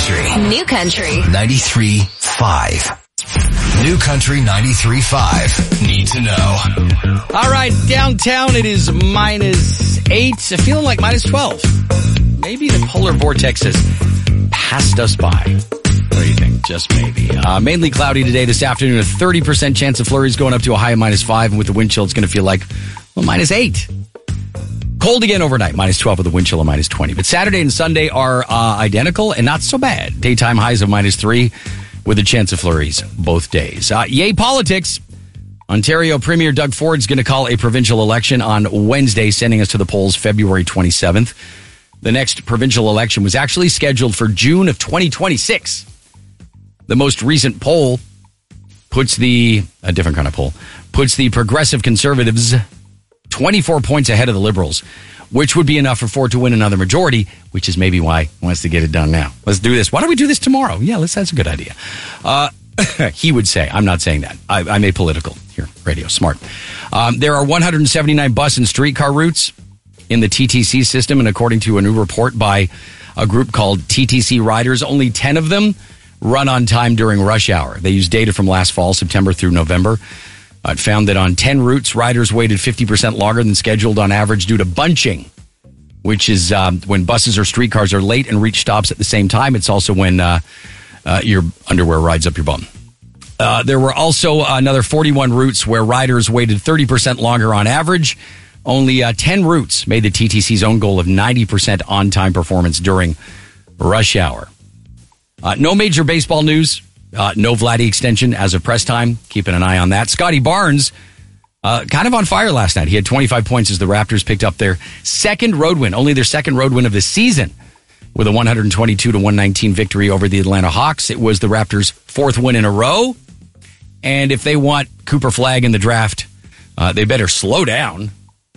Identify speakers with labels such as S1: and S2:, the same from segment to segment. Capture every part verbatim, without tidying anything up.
S1: Country.
S2: New Country.
S1: ninety-three point five. New Country ninety-three point five. Need to know.
S3: All right, downtown it is minus eight. Feeling like minus twelve. Maybe the polar vortex has passed us by. What do you think? Just maybe. Uh, mainly cloudy today, this afternoon. A thirty percent chance of flurries going up to a high of minus five. And with the wind chill, it's going to feel like, well, minus eight. Cold again overnight, minus twelve with a wind chill of minus twenty. But Saturday and Sunday are uh, identical and not so bad. Daytime highs of minus three with a chance of flurries both days. Uh, yay, politics. Ontario Premier Doug Ford's going to call a provincial election on Wednesday, sending us to the polls February twenty-seventh. The next provincial election was actually scheduled for June of twenty twenty-six. The most recent poll puts the, a different kind of poll, puts the Progressive Conservatives twenty-four points ahead of the Liberals, which would be enough for Ford to win another majority, which is maybe why he wants to get it done now. Let's do this. Why don't we do this tomorrow? Yeah, let's, that's a good idea. Uh, he would say. I'm not saying that. I, I'm apolitical here. Radio, smart. Um, there are one hundred seventy-nine bus and streetcar routes in the T T C system, and according to a new report by a group called T T C Riders, only ten of them run on time during rush hour. They use data from last fall, September through November. It found that on ten routes, riders waited fifty percent longer than scheduled on average due to bunching, which is um, when buses or streetcars are late and reach stops at the same time. It's also when uh, uh, your underwear rides up your bum. Uh, there were also another forty-one routes where riders waited thirty percent longer on average. Only uh, ten routes made the T T C's own goal of ninety percent on-time performance during rush hour. Uh, no major baseball news. Uh, no Vladdy extension as of press time. Keeping an eye on that. Scotty Barnes, uh, kind of on fire last night. He had twenty-five points as the Raptors picked up their second road win, only their second road win of the season, with a one twenty-two to one nineteen victory over the Atlanta Hawks. It was the Raptors' fourth win in a row. And if they want Cooper Flagg in the draft, uh, they better slow down.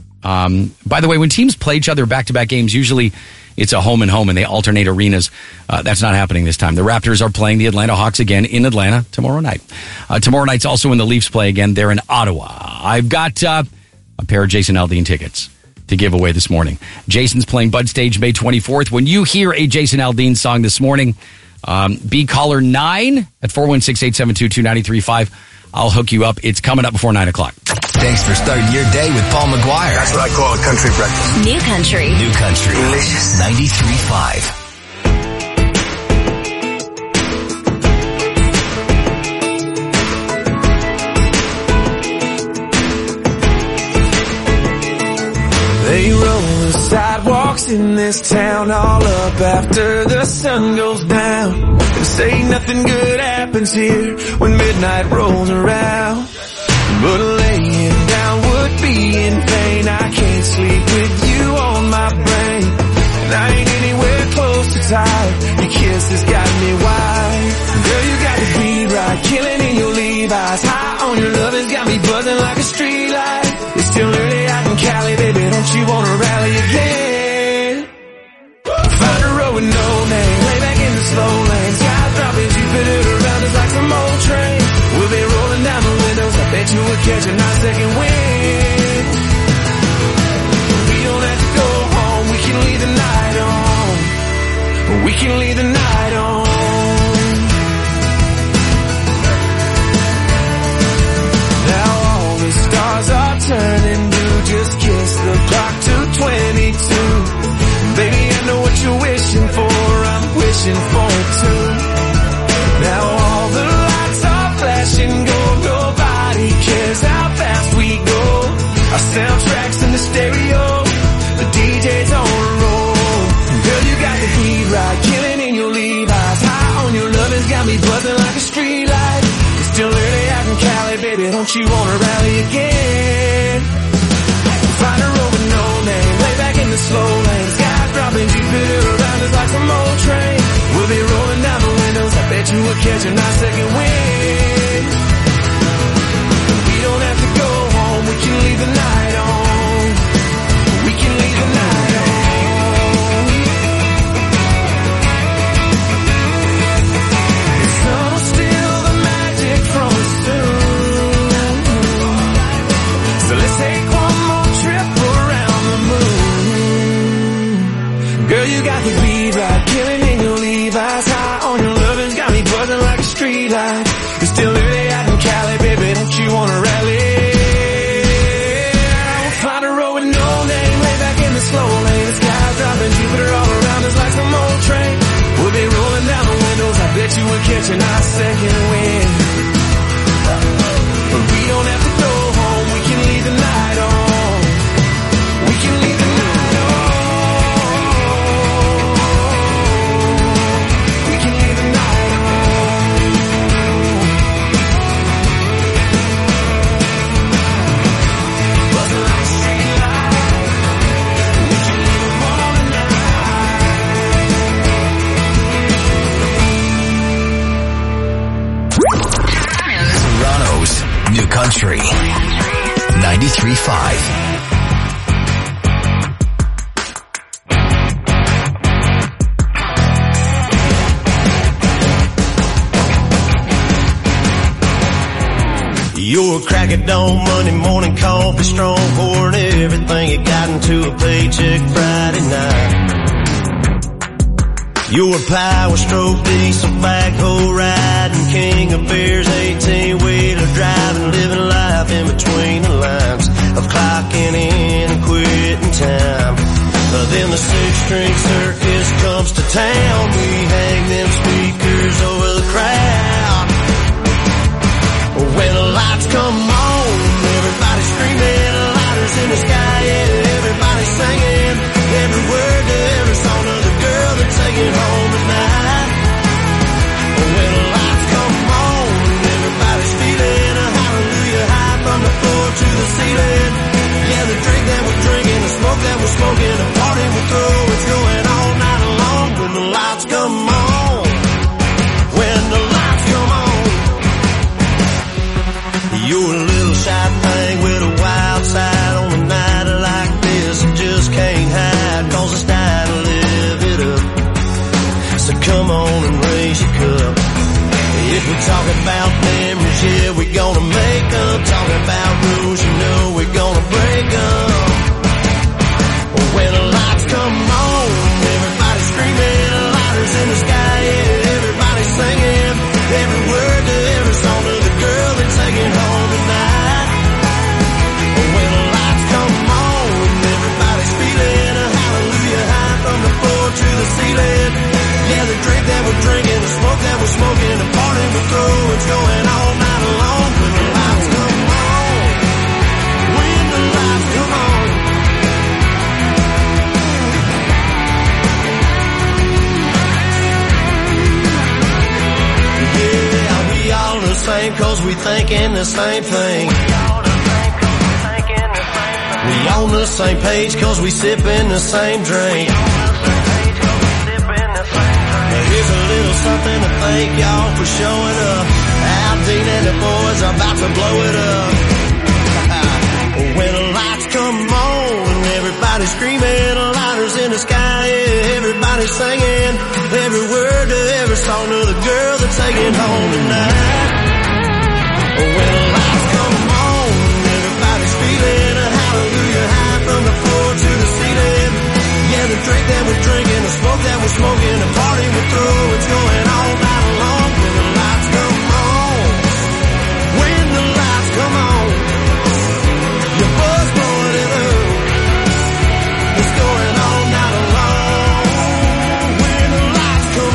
S3: Um, by the way, when teams play each other back-to-back games, usually it's a home and home, and they alternate arenas. Uh, that's not happening this time. The Raptors are playing the Atlanta Hawks again in Atlanta tomorrow night. Uh, tomorrow night's also when the Leafs play again. They're in Ottawa. I've got uh, a pair of Jason Aldean tickets to give away this morning. Jason's playing Bud Stage May twenty-fourth. When you hear a Jason Aldean song this morning, um, be caller nine at four one six, eight seven two, two nine three five. I'll hook you up. It's coming up before nine o'clock.
S1: Thanks for starting your day with Paul McGuire.
S4: That's what I call a country breakfast.
S2: New Country.
S1: New Country.
S4: Delicious.
S1: ninety-three point five.
S5: They roll the sidewalks in this town all up after the sun goes down. And say nothing good happens here when midnight rolls around. But laying down would be in vain. I can't sleep with you on my brain. And I ain't anywhere close to tired. Your kiss has got me wild. Girl, you got the beat right, killing in your Levi's. High on your love has got me buzzing like a street light. It's still early out in Cali, baby, don't you wanna rally again? Find a road with no name, lay back in the slow lane. Sky dropping, Jupiter around us like some old train. We'll be rolling down the windows, I bet you would catch a nice second wind. We don't have to go home, we can leave the night on. We can leave the night on. Now all the stars are turning blue, just kiss the clock to twenty-two. Baby, I know what you're wishing for, I'm wishing for it too. Now all the lights are flashing gold, nobody cares how fast we go. Our soundtracks in the stereo, the D J's on a roll. Girl, you got the beat right, killing in your Levi's. High on your love has got me buzzing like a street light. It's still early out in Cali, baby, don't you wanna rally again? Find a road with no name, lay back in the slow lane. Sky dropping, Jupiter around us like some old train. We'll be rolling down the windows, I bet you would catch a nice second wind. We don't have to go home, we can leave the night on. We can leave the night on. The sun will steal the magic from us soon. So let's take one more trip around the moon. Girl, you got the beat right, killing in your Levi's. High
S1: Country ninety-three point five.
S2: You're a crack at dawn, Monday morning coffee, strong pouring everything you got into a paycheck Friday night. You're a power stroke, diesel backhoe riding, king of beers, eighteen-wheeler driving, living life in between the lines of clocking in and quitting time. Uh, then the six-string circus comes to town, we hang them speakers over the crowd. When the lights come on, everybody screaming, lighters in the sky, yeah, everybody singing, every word to every song of the girl they're taking home tonight. When the lights come on, everybody's feeling a hallelujah high from the floor to the ceiling. Yeah, the drink that we're drinking, the smoke that we're smoking, the party we throw, it's going all night long. When the lights come on, when the lights come on. You're a little shy thing with a wild side on a night like this. You just can't hide, cause it's time to live it up. So come on and raise your cup. If we talk about memories, yeah, we're gonna make them. Talking about rules, you know we're gonna break them. When the lights come on, everybody's screaming, lighters in the sky, yeah, everybody's singing, every word to every song of the girl they're taking home tonight. When the lights come on, everybody's feeling a hallelujah high from the floor to the ceiling. Yeah, the drink that we're drinking, the smoke that we're smoking, the party we throw, it's going all night long. When the lights come on, when the lights come on. Yeah, we all the same cause we thinking the same thing. We on the same page cause we sipping the same drink. Here's a little something to thank y'all for showing up. Al Dean and the boys are about to blow it up. When the lights come on, everybody's screaming, lighters in the sky, yeah, everybody's singing, every word to every song of the girl they're taking home tonight. When the lights come on, everybody's feeling a hallelujah high from the floor to the ceiling. Yeah, the drink that we're drinking, the smoke that we're smoking, the party we throw, it's going all night long. When the lights come on, when the lights come on, your buzz blowing it up, it's going all night long. When the lights come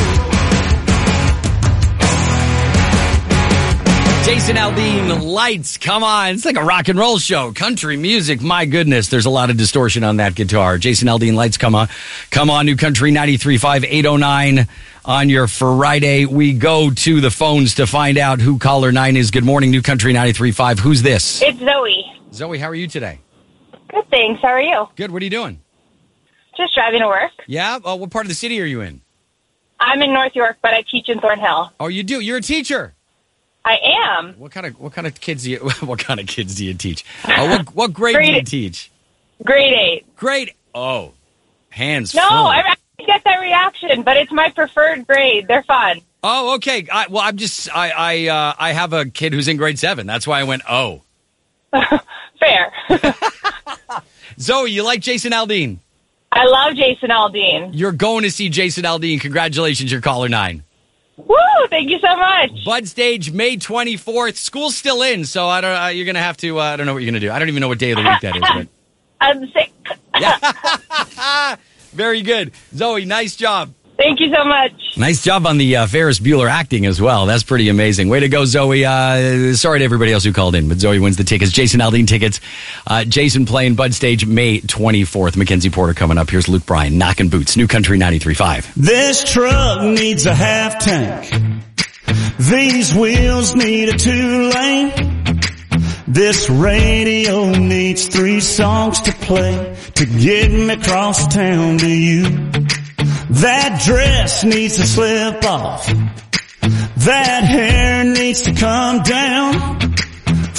S2: on.
S3: Jason Aldean, Lights, come on. It's like a rock and roll show. Country music, my goodness. There's a lot of distortion on that guitar. Jason Aldean, Lights, come on. Come on, New Country ninety-three point five, eight oh nine on your Friday. We go to the phones to find out who caller nine is. Good morning, New Country ninety-three point five. Who's this?
S6: It's Zoe.
S3: Zoe, how are you today?
S6: Good, thanks. How are you?
S3: Good. What are you doing?
S6: Just driving to work.
S3: Yeah? Oh, what part of the city are you in?
S6: I'm in North York, but I teach in Thornhill.
S3: Oh, you do? You're a teacher?
S6: I am.
S3: What kind of what kind of kids do you what kind of kids do you teach? Oh, what what grade
S6: grade,
S3: do you teach?
S6: Grade eight.
S3: Grade oh, hands.
S6: No,
S3: full.
S6: I actually get that reaction, but it's my preferred grade. They're fun.
S3: Oh, okay. I, well, I'm just I I uh, I have a kid who's in grade seven. That's why I went oh.
S6: Fair.
S3: Zoe, you like Jason Aldean?
S6: I love Jason Aldean.
S3: You're going to see Jason Aldean. Congratulations, you're caller nine.
S6: Woo! Thank you so much.
S3: Bud Stage, May twenty-fourth. School's still in, so I don't. Uh, you're gonna have to. Uh, I don't know what you're gonna do. I don't even know what day of the week that is. But
S6: I'm sick.
S3: yeah. Very good, Zoe. Nice job.
S6: Thank you so much.
S3: Nice job on the uh, Ferris Bueller acting as well. That's pretty amazing. Way to go, Zoe. Uh, sorry to everybody else who called in, but Zoe wins the tickets. Jason Aldean tickets. Uh, Jason playing Bud Stage May twenty-fourth. Mackenzie Porter coming up. Here's Luke Bryan, Knockin' Boots, New Country ninety-three point five.
S7: This truck needs a half tank. These wheels need a two-lane. This radio needs three songs to play to get me across town to you. That dress needs to slip off. That hair needs to come down.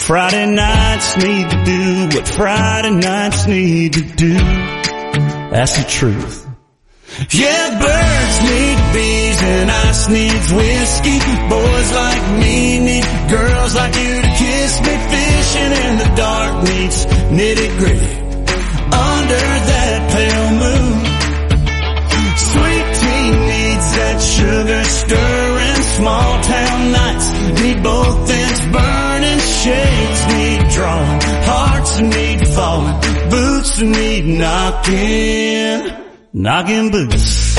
S7: Friday nights need to do what Friday nights need to do. That's the truth. Yeah, birds need bees and ice needs whiskey. Boys like me need girls like you to kiss me. Fishing in the dark needs nitty gritty under that pale moon. Sweet tea needs that sugar stirring. Small town nights need both ends burning. Shades need drawing, hearts need falling, boots need knocking. Knocking boots,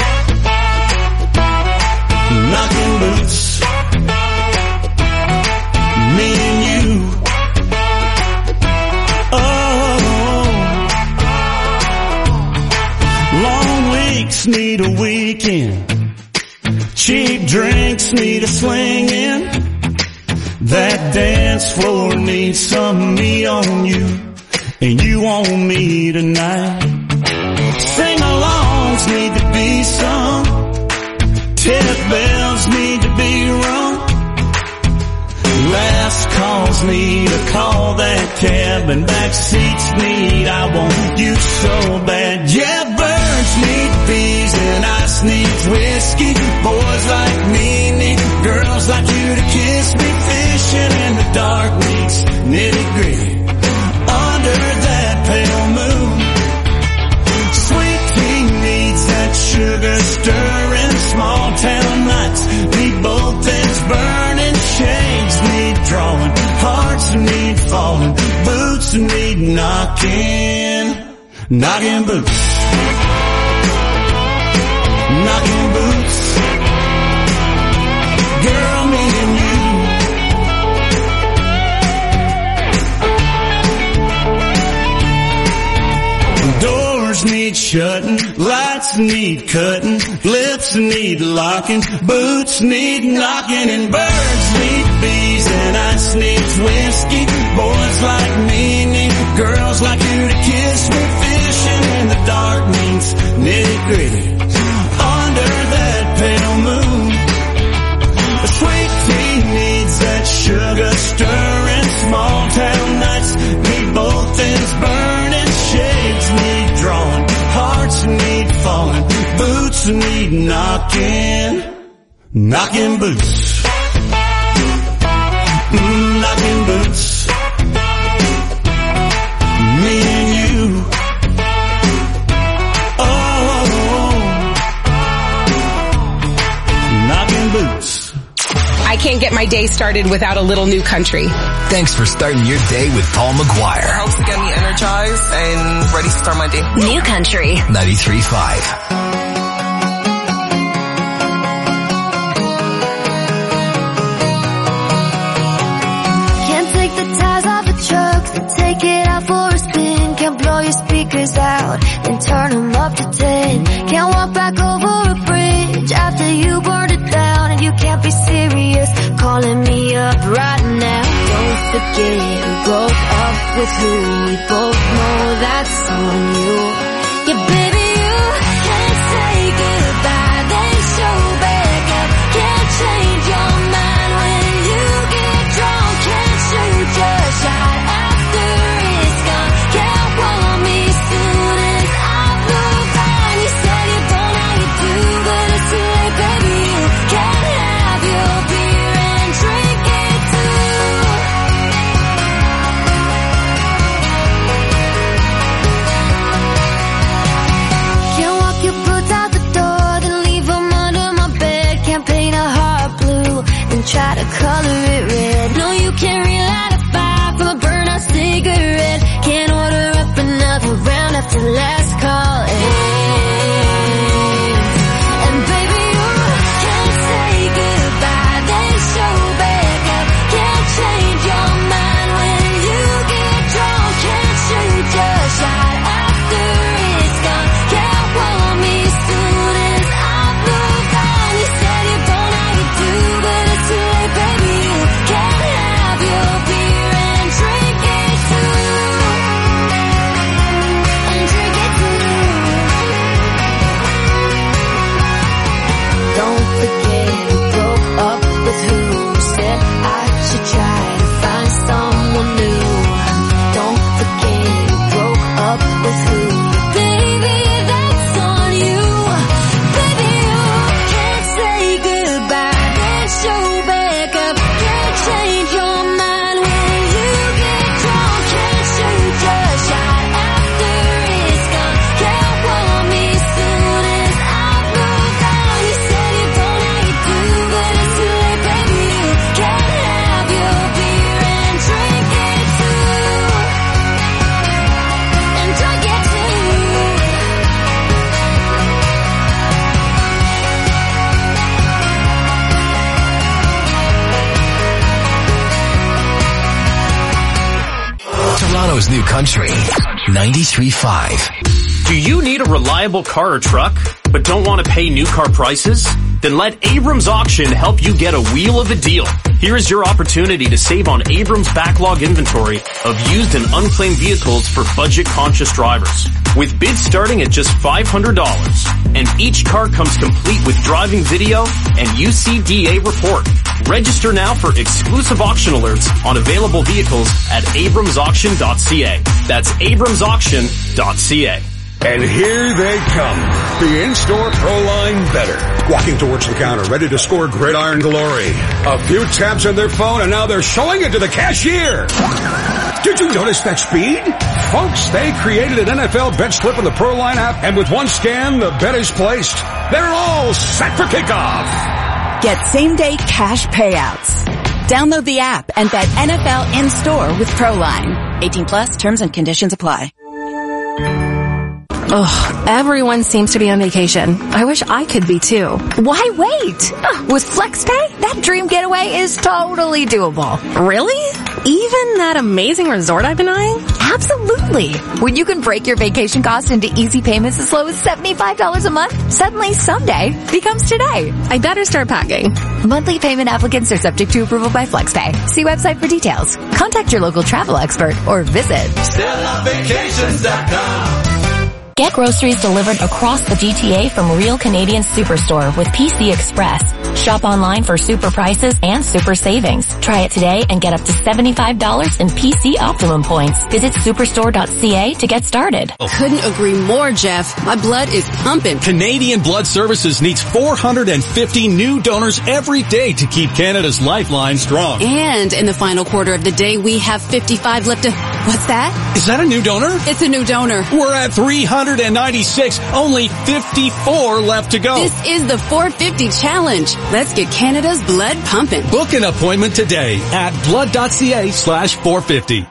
S7: knocking boots, me and you. Oh, long weeks need a weekend. Cheap drinks need a swinging. That dance floor needs some me on you, and you on me tonight. Sing-alongs need to be sung. Tip bells need to be rung. Last calls need a call that cab, and back seats need I want you so bad. Yeah, birds need bees and ice needs whiskey. Boys like me need girls like you to kiss me. Fishing in the dark needs nitty gritty under that pale moon. Sweet tea needs that sugar stirring. Small town nights need both ends burning. Shades need drawing, hearts need falling, boots need knocking. Knocking boots, knocking boots. Girl, me and you. Doors need shutting, lights need cutting, lips need locking, boots need knocking, and birds need bees and ice needs whiskey. Boys like me need girls like you to kiss me. Fishing in the dark means nitty gritty under that pale moon. The sweet tea needs that sugar stirring. Small town nights need both ends burning. Shades need drawing, hearts need falling, boots need knocking. Knocking boots, mm, knocking boots, me and you. Oh, knocking boots.
S8: I can't get my day started without a little New Country.
S1: Thanks for starting your day with Paul McGuire.
S9: It helps to get me energized and ready to start my day.
S1: New Country ninety-three point five.
S10: Can't take the tires off a truck, then take it out for a spin. Can't blow your speakers out, then turn them up to ten. Can't walk back over a bridge after you burned it down. And you can't be serious calling me up right now. Don't forget who broke up with who. We both know that's on you. Yeah, baby, you can't say goodbye, then show back up. Can't change your mind when you get drunk. Can't shoot your shot after it's gone. Can't want me soon as I've moved on. You said you don't know how you do, but it's too late, baby. You can't have your beer and drink it too. Can't walk your boots out the door, then leave them under my bed. Can't paint a heart blue,
S1: Toronto's New Country ninety-three point five.
S11: Do you need a reliable car or truck, but don't want to pay new car prices? Then let Abrams Auction help you get a wheel of a deal. Here is your opportunity to save on Abrams' backlog inventory of used and unclaimed vehicles for budget-conscious drivers. With bids starting at just five hundred dollars, and each car comes complete with driving video and U C D A report. Register now for exclusive auction alerts on available vehicles at abrams auction dot c a. That's abrams auction dot c a.
S12: And here they come, the in-store ProLine Better. Walking towards the counter, ready to score gridiron glory. A few taps on their phone, and now they're showing it to the cashier. Did you notice that speed? Folks, they created an N F L bet slip in the ProLine app, and with one scan, the bet is placed. They're all set for kickoff.
S13: Get same-day cash payouts. Download the app and bet N F L in-store with ProLine. eighteen plus, terms and conditions apply.
S14: Ugh, everyone seems to be on vacation. I wish I could be too.
S15: Why wait? Uh, with FlexPay, that dream getaway is totally doable.
S14: Really? Even that amazing resort I've been eyeing?
S15: Absolutely. When you can break your vacation costs into easy payments as low as seventy-five dollars a month, suddenly someday becomes today.
S14: I better start packing.
S15: Monthly payment applicants are subject to approval by FlexPay. See website for details. Contact your local travel expert or visit
S16: stella vacations dot com.
S17: Get groceries delivered across the G T A from Real Canadian Superstore with P C Express. Shop online for super prices and super savings. Try it today and get up to seventy-five dollars in P C Optimum points. Visit superstore dot c a to get started.
S18: Couldn't agree more, Jeff. My blood is pumping.
S19: Canadian Blood Services needs four hundred fifty new donors every day to keep Canada's lifeline strong.
S18: And in the final quarter of the day, we have fifty-five left to... What's that?
S19: Is that a new donor?
S18: It's a new donor.
S19: We're at three hundred ninety-six, only fifty-four left to go.
S18: This is the four fifty challenge. Let's get Canada's blood pumping.
S19: Book an appointment today at blood dot c a slash four fifty.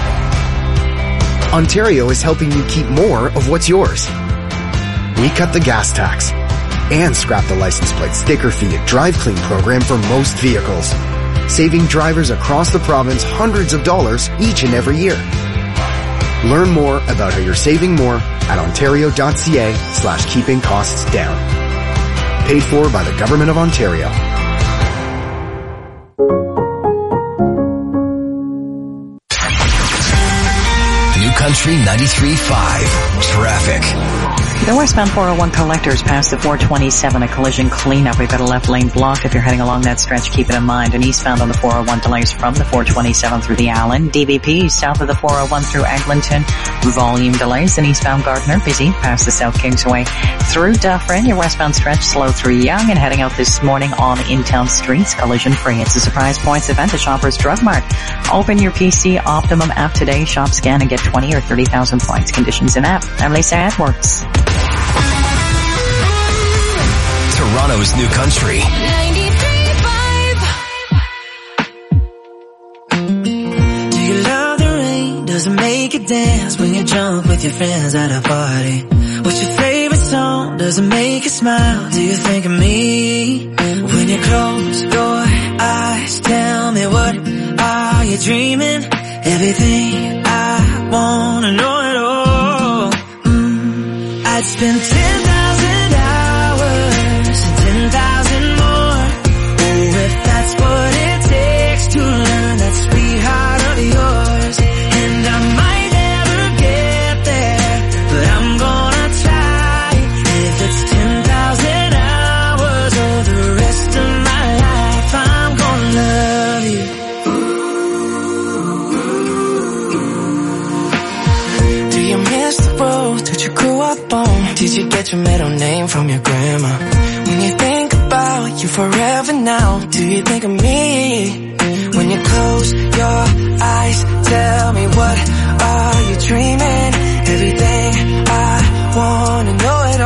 S20: Ontario is helping you keep more of what's yours. We cut the gas tax and scrap the license plate sticker fee and drive clean program for most vehicles, saving drivers across the province hundreds of dollars each and every year. Learn more about how you're saving more at ontario dot c a slash keeping costs down. Paid for by the Government of Ontario.
S1: New Country ninety-three point five. Traffic.
S21: The westbound four oh one collectors past the four twenty-seven, a collision cleanup. We've got a left lane block. If you're heading along that stretch, keep it in mind. And eastbound on the four oh one, delays from the four twenty-seven through the Allen. D B P south of the four oh one through Eglinton. Volume delays. And eastbound Gardner, busy past the South Kingsway through Dufferin. Your westbound stretch slow through Yonge, and heading out this morning on in-town streets, collision free. It's a Surprise Points event at Shoppers Drug Mart. Open your P C Optimum app today. Shop, scan, and get twenty or thirty thousand points. Conditions in app. I'm Lisa Edwards.
S1: Toronto's New Country
S16: ninety-three point five. Do you love the rain? Does it make you dance when you're drunk with your friends at a party? What's your favorite song? Does it make you smile? Do you think of me? When you close your eyes, tell me, what are you dreaming? Everything I wanna know at all. mm, I'd spend ten thousand hours, ten thousand more. Oh, if that's what it takes to learn that sweetheart of yours. And I might never get there, but I'm gonna try. If it's ten thousand hours or the rest of my life, I'm gonna love you. Do you miss the road that you grew up on? Did you get your middle name from your grandma? When you think about you forever now, do you think of me? When you close your eyes, tell me, what are you dreaming? Everything I wanna know at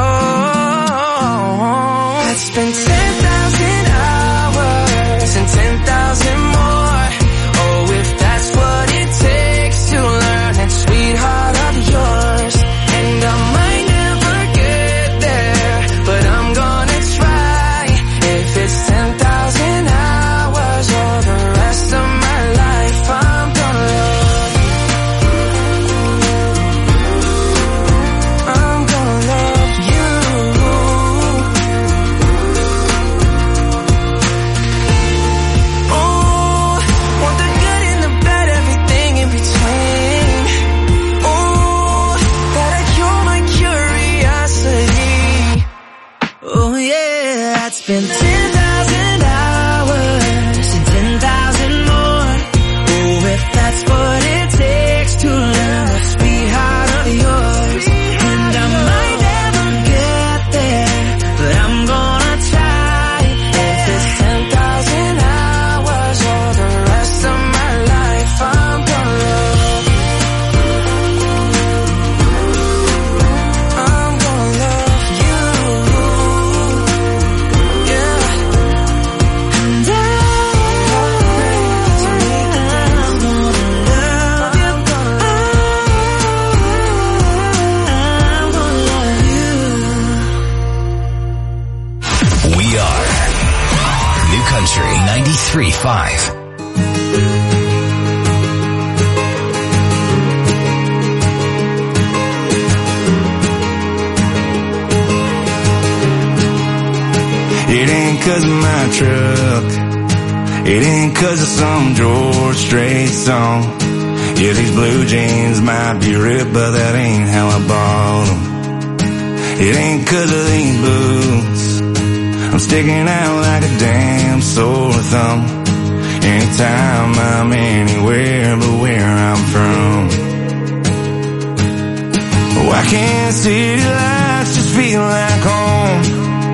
S16: all. I'd spend ten thousand hours and ten thousand more. Oh, if that's what it takes to learn that sweetheart of yours. And I might never get there, but I'm gonna try. If it's ten thousand hours or the rest of my life, I'm
S1: ninety-three point five.
S5: It ain't 'cause of my truck. It ain't 'cause of some George Strait song. Yeah, these blue jeans might be ripped, but that ain't how I bought them. It ain't 'cause of these boots. I'm sticking out like a damn sore thumb. Anytime I'm anywhere but where I'm from. Why can't city lights just feel like home?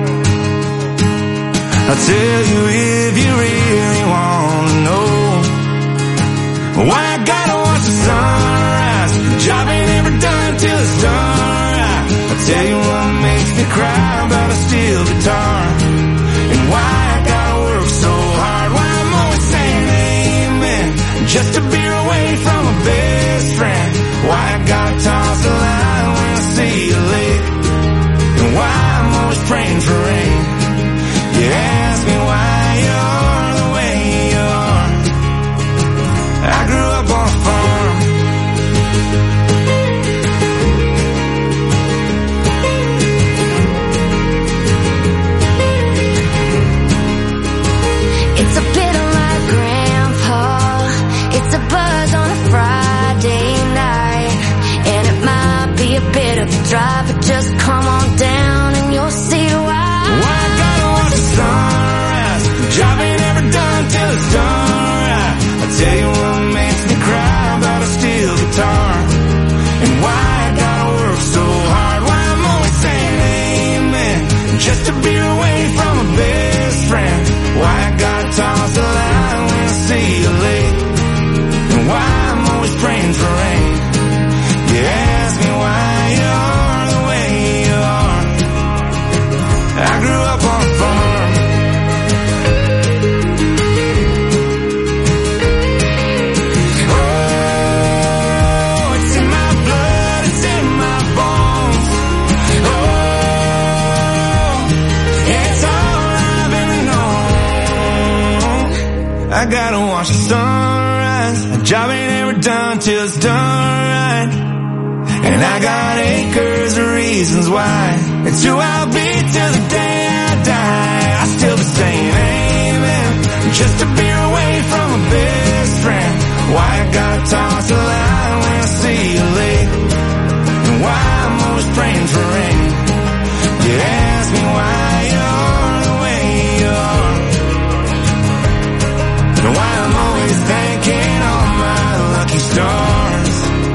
S5: I'll tell you if you really want to know. Why I gotta watch the sunrise. The job ain't ever done till it's done right. I'll tell you what makes me cry about a steel guitar. And why I gotta work so hard. Why I'm always saying amen just to be away from my best friend. Why I gotta toss the line when I see a lake. And why I'm always praying for rain. You ask me why you're the way you are. I grew up on a farm.
S10: It's a bit of my grandpa. It's a buzz on a Friday night. And it might be a bit of a drive, but just come on down and you'll see why.
S5: Why I gotta watch the sunrise. The job ain't ever done till it's done right. I tell you what makes me cry about a steel guitar. And why I gotta work so hard. Why I'm always saying amen just to be away from my best friend. Why I gotta toss the line when I see a lake. And why I'm always praying for rain. You ask me why you're the way you are. I grew up on a farm. Oh, it's in my blood, it's in my bones. Oh, it's all I've ever known. I gotta watch the sunrise. A job ain't ever done till it's done right. And I got acres of reasons why. It's who I'll be till the day I die. I still be saying amen just to be away from my best friend. Why I gotta toss the line when I see a lake. And why I'm always praying for rain. You ask me why you're the way you are. And why I'm always thanking all my lucky stars.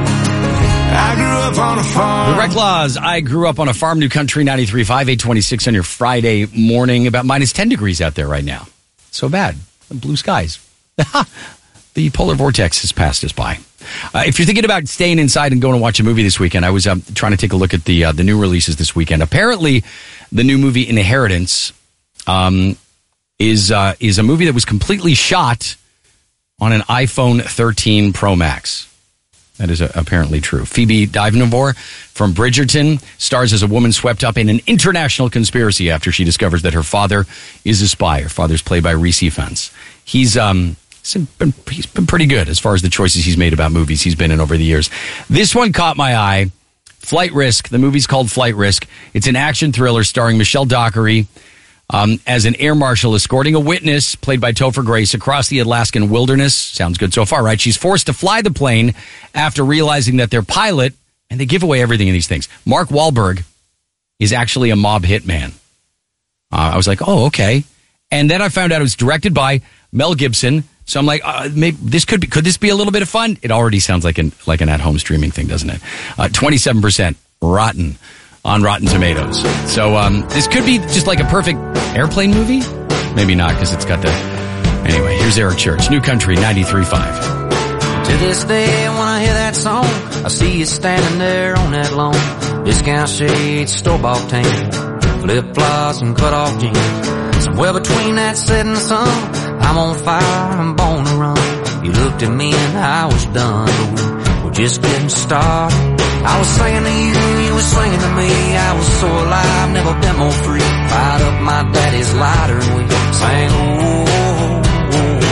S5: I grew up on a farm.
S3: The Reclaws, I grew up on a farm, New Country, ninety-three point five, eight twenty-six on your Friday morning. About minus ten degrees out there right now. So bad. Blue skies. The polar vortex has passed us by. Uh, if you're thinking about staying inside and going to watch a movie this weekend, I was um, trying to take a look at the uh, the new releases this weekend. Apparently, the new movie Inheritance um, is uh, is a movie that was completely shot on an iPhone thirteen Pro Max. That is uh, apparently true. Phoebe Dynevor from Bridgerton stars as a woman swept up in an international conspiracy after she discovers that her father is a spy. Her father's played by Rhys Ifans. He's um he's been, he's been pretty good as far as the choices he's made about movies he's been in over the years. This one caught my eye. Flight Risk. The movie's called Flight Risk. It's an action thriller starring Michelle Dockery um, as an air marshal escorting a witness, played by Topher Grace, across the Alaskan wilderness. Sounds good so far, right? She's forced to fly the plane after realizing that their pilot, and they give away everything in these things, Mark Wahlberg, is actually a mob hitman. Uh, I was like, oh, okay. And then I found out it was directed by Mel Gibson. So I'm like, uh, maybe this could be, could this be a little bit of fun? It already sounds like an, like an at-home streaming thing, doesn't it? Uh, twenty-seven percent rotten on Rotten Tomatoes. So, um, this could be just like a perfect airplane movie. Maybe not, because it's got the, anyway, here's Eric Church, New Country, ninety-three point five.
S4: To this day, when I hear that song, I see you standing there on that lawn. Discount shades, store-bought tan, flip-flops and cut-off jeans. Somewhere between that setting sun, I'm on fire, I'm born to run. You looked at me and I was done, but we were just getting started. I was singing to you, you were singing to me. I was so alive, never been more free. Fired up my daddy's lighter and we sang, oh, oh, oh.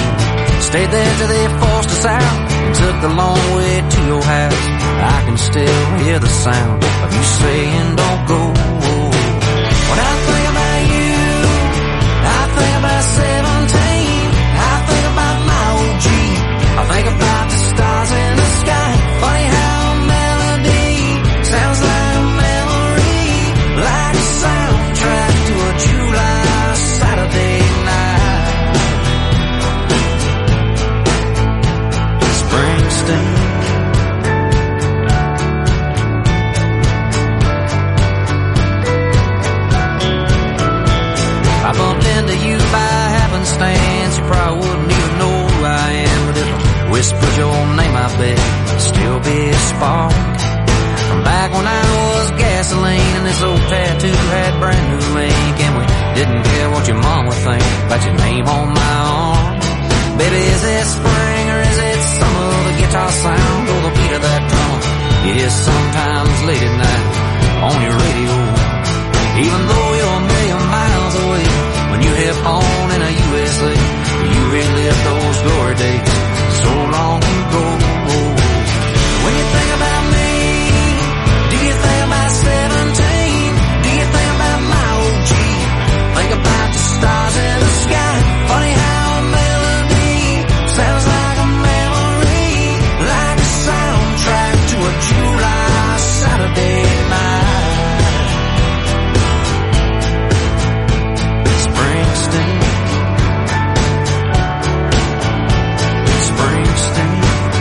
S4: Stayed there till they forced us out and took the long way to your house. I can still hear the sound of you saying don't go. When I think about you, I think about seventeen. I think about my old Jeep. I think about the stars in the sky. Funny how a melody sounds like a memory, like a soundtrack to a July Saturday night. Springsteen. I bumped into you by happenstance. You probably wouldn't even know who I am, but if I whispered your name, I bet it'd still be a spark. From back when I was gasoline and this old tattoo had brand new ink, and we didn't care what your mom would think about your name on my arm. Baby, is it spring or is it summer? The guitar sound or the beat of that drum you hear sometimes late at night on your radio. Even though you're a million miles away, when you hit on in a U S A, you relive those glory days so long ago. When you think about me, do you think about seventeen? Do you think about my old Jeep? Think about the stars in the sky. Funny how a melody sounds like a memory, like a soundtrack to a July Saturday night. Springsteen. Springsteen.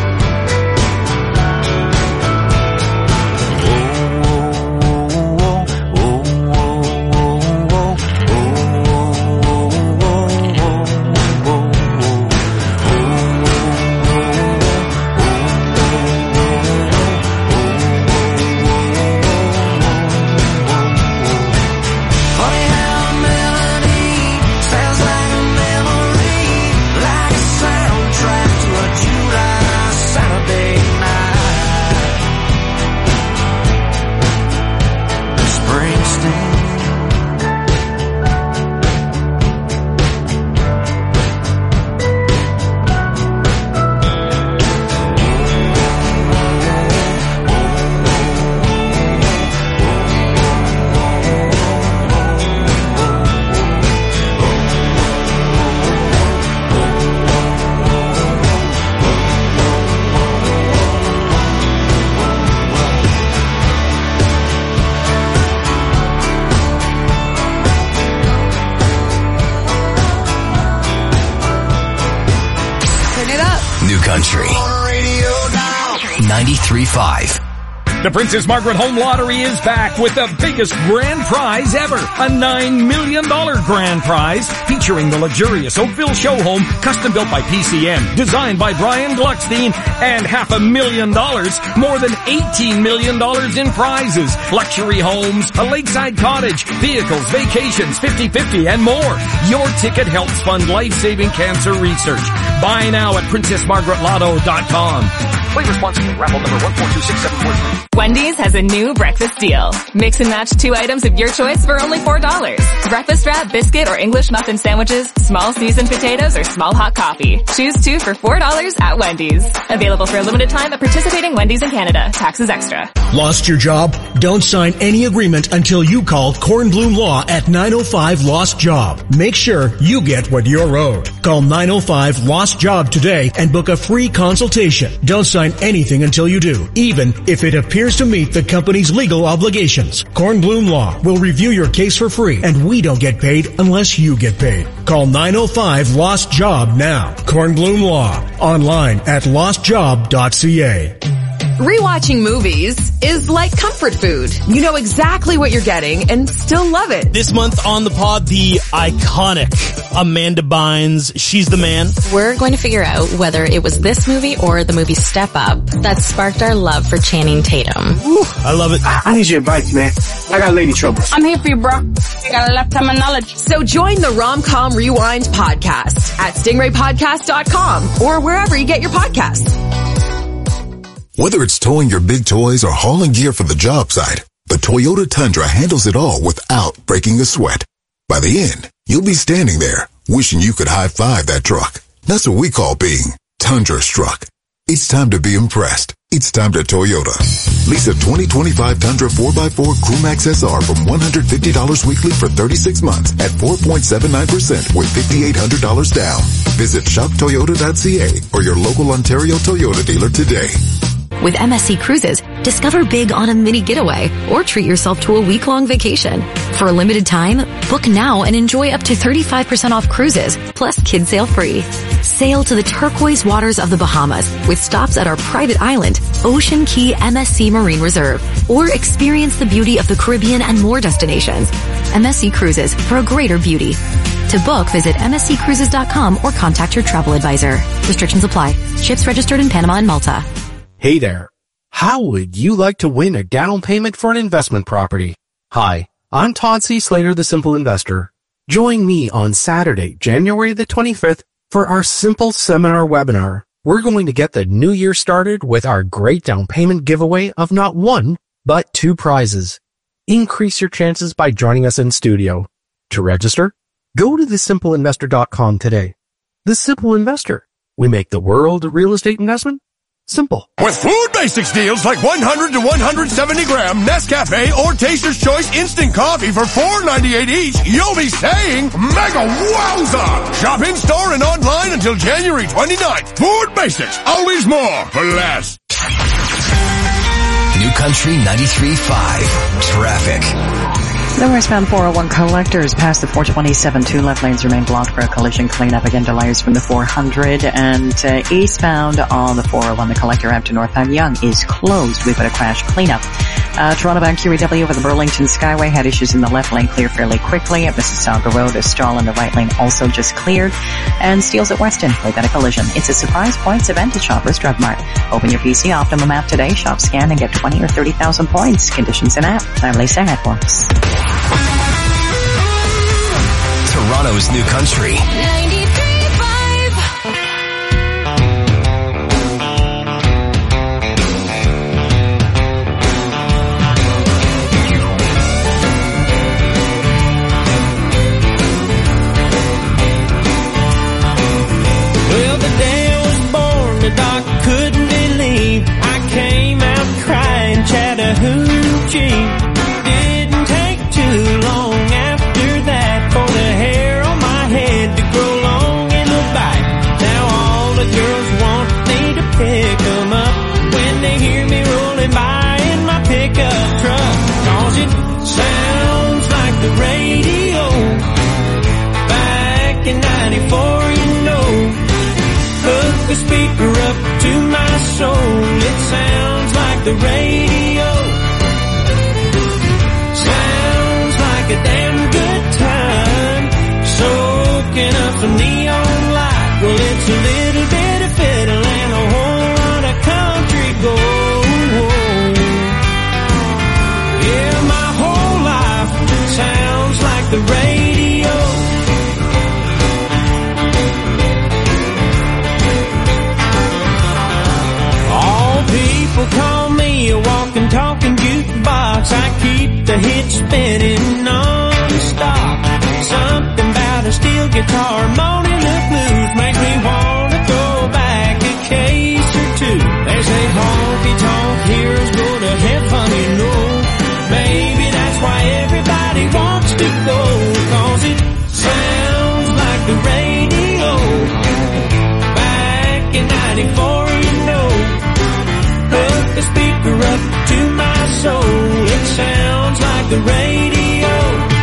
S1: ninety-three point five.
S2: The Princess Margaret Home Lottery is back with the biggest grand prize ever. A nine million dollars grand prize featuring the luxurious Oakville show home, custom built by P C M, designed by Brian Gluckstein, and half a million dollars, more than eighteen million dollars in prizes, luxury homes, a lakeside cottage, vehicles, vacations, fifty fifty, and more. Your ticket helps fund life-saving cancer research. Buy now at princess margaret lotto dot com. Play responsibly. Raffle number one four two six seven four three.
S22: Wendy's has a new breakfast deal. Mix and match two items of your choice for only four dollars. Breakfast wrap, biscuit, or English muffin sandwiches, small seasoned potatoes, or small hot coffee. Choose two for four dollars at Wendy's. Available for a limited time at participating Wendy's in Canada. Taxes extra.
S23: Lost your job? Don't sign any agreement until you call Kornblum Law at nine oh five Lost Job. Make sure you get what you're owed. Call nine oh five Lost Job today and book a free consultation. Don't sign anything until you do, even if it appears to meet the company's legal obligations. Kornblum Law will review your case for free, and we don't get paid unless you get paid. Call nine oh five Lost Job now. Kornblum Law. Online at lost job dot c a.
S24: Rewatching movies is like comfort food. You know exactly what you're getting and still love it.
S25: This month on the pod, the iconic Amanda Bynes, She's the Man.
S26: We're going to figure out whether it was this movie or the movie Step Up that sparked our love for Channing Tatum.
S25: Ooh, I love it.
S27: I need your advice, man. I got lady trouble.
S28: I'm here for you, bro. I got a lifetime of knowledge.
S24: So join the Rom-Com Rewind podcast at stingray podcast dot com or wherever you get your podcasts.
S29: Whether it's towing your big toys or hauling gear for the job site, the Toyota Tundra handles it all without breaking a sweat. By the end, you'll be standing there, wishing you could high-five that truck. That's what we call being Tundra-struck. It's time to be impressed. It's time to Toyota. Lease a twenty twenty-five Tundra four by four Crewmax S R from one hundred fifty dollars weekly for thirty-six months at four point seven nine percent with five thousand eight hundred dollars down. Visit shop toyota dot c a or your local Ontario Toyota dealer today.
S6: With M S C Cruises, discover big on a mini getaway or treat yourself to a week-long vacation. For a limited time, book now and enjoy up to thirty-five percent off cruises, plus kids sail free. Sail to the turquoise waters of the Bahamas with stops at our private island, Ocean Key M S C Marine Reserve, or experience the beauty of the Caribbean and more destinations. M S C Cruises for a greater beauty. To book, visit m s c cruises dot com or contact your travel advisor. Restrictions apply. Ships registered in Panama and Malta.
S7: Hey there. How would you like to win a down payment for an investment property? Hi, I'm Todd C. Slater, the Simple Investor. Join me on Saturday, January the twenty-fifth for our Simple Seminar webinar. We're going to get the new year started with our great down payment giveaway of not one, but two prizes. Increase your chances by joining us in studio. To register, go to the simple investor dot com today. The Simple Investor. We make the world of real estate investment simple.
S8: With Food Basics deals like one hundred to one hundred seventy gram Nescafe or Taster's Choice instant coffee for four ninety-eight each, you'll be saying mega wowza! Shop in store and online until January twenty-ninth. Food Basics, always more for less.
S1: New Country ninety-three point five Traffic.
S21: The westbound four oh one collectors past the four twenty-seven. Two left lanes remain blocked for a collision cleanup. Again, delays from the four hundred and uh, eastbound on the four oh one. The collector up to northbound Yonge is closed. We've got a crash cleanup. Uh, Toronto bound Q E W over the Burlington Skyway had issues in the left lane clear fairly quickly. At Mississauga Road, a stall in the right lane also just cleared. And Steeles at Weston, we've got a collision. It's a surprise points event at Shoppers Drug Mart. Open your P C Optimum app today, shop, scan, and get twenty or thirty thousand points. Conditions in app. I'm Lisa Edwards.
S1: Toronto's New Country.
S9: Well, the day I was born, the doc couldn't believe I came out crying Chattahoochee. Didn't take too long after that for the hair on my head to grow long in the back. Now all the girls want me to pick them up when they hear me rolling by in my pickup truck. Cause it sounds like the radio back in ninety-four, you know. Hook the speaker up to my soul. It sounds like the radio. Sounds like a damn good time. Soaking up some neon light. Well, it's a little bit of fiddle and a whole lot of country gold. Yeah, my whole life sounds like the radio. People call me a walking, talking jukebox. I keep the hits spinning non-stop. Something about a steel guitar, moaning the blues, makes me want to go back a case or two. They say honky tonk heroes go to heaven, you know. Maybe that's why everybody wants to go, cause it sounds like the radio back in ninety-four, you know. Hook the speaker up to my soul. It sounds like the radio.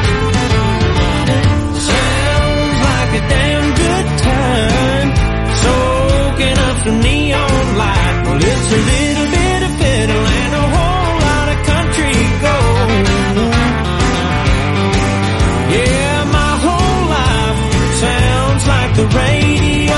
S9: Sounds like a damn good time. Soaking up some neon light. Well, it's a little bit of fiddle and a whole lot of country gold. Yeah, my whole life sounds like the radio.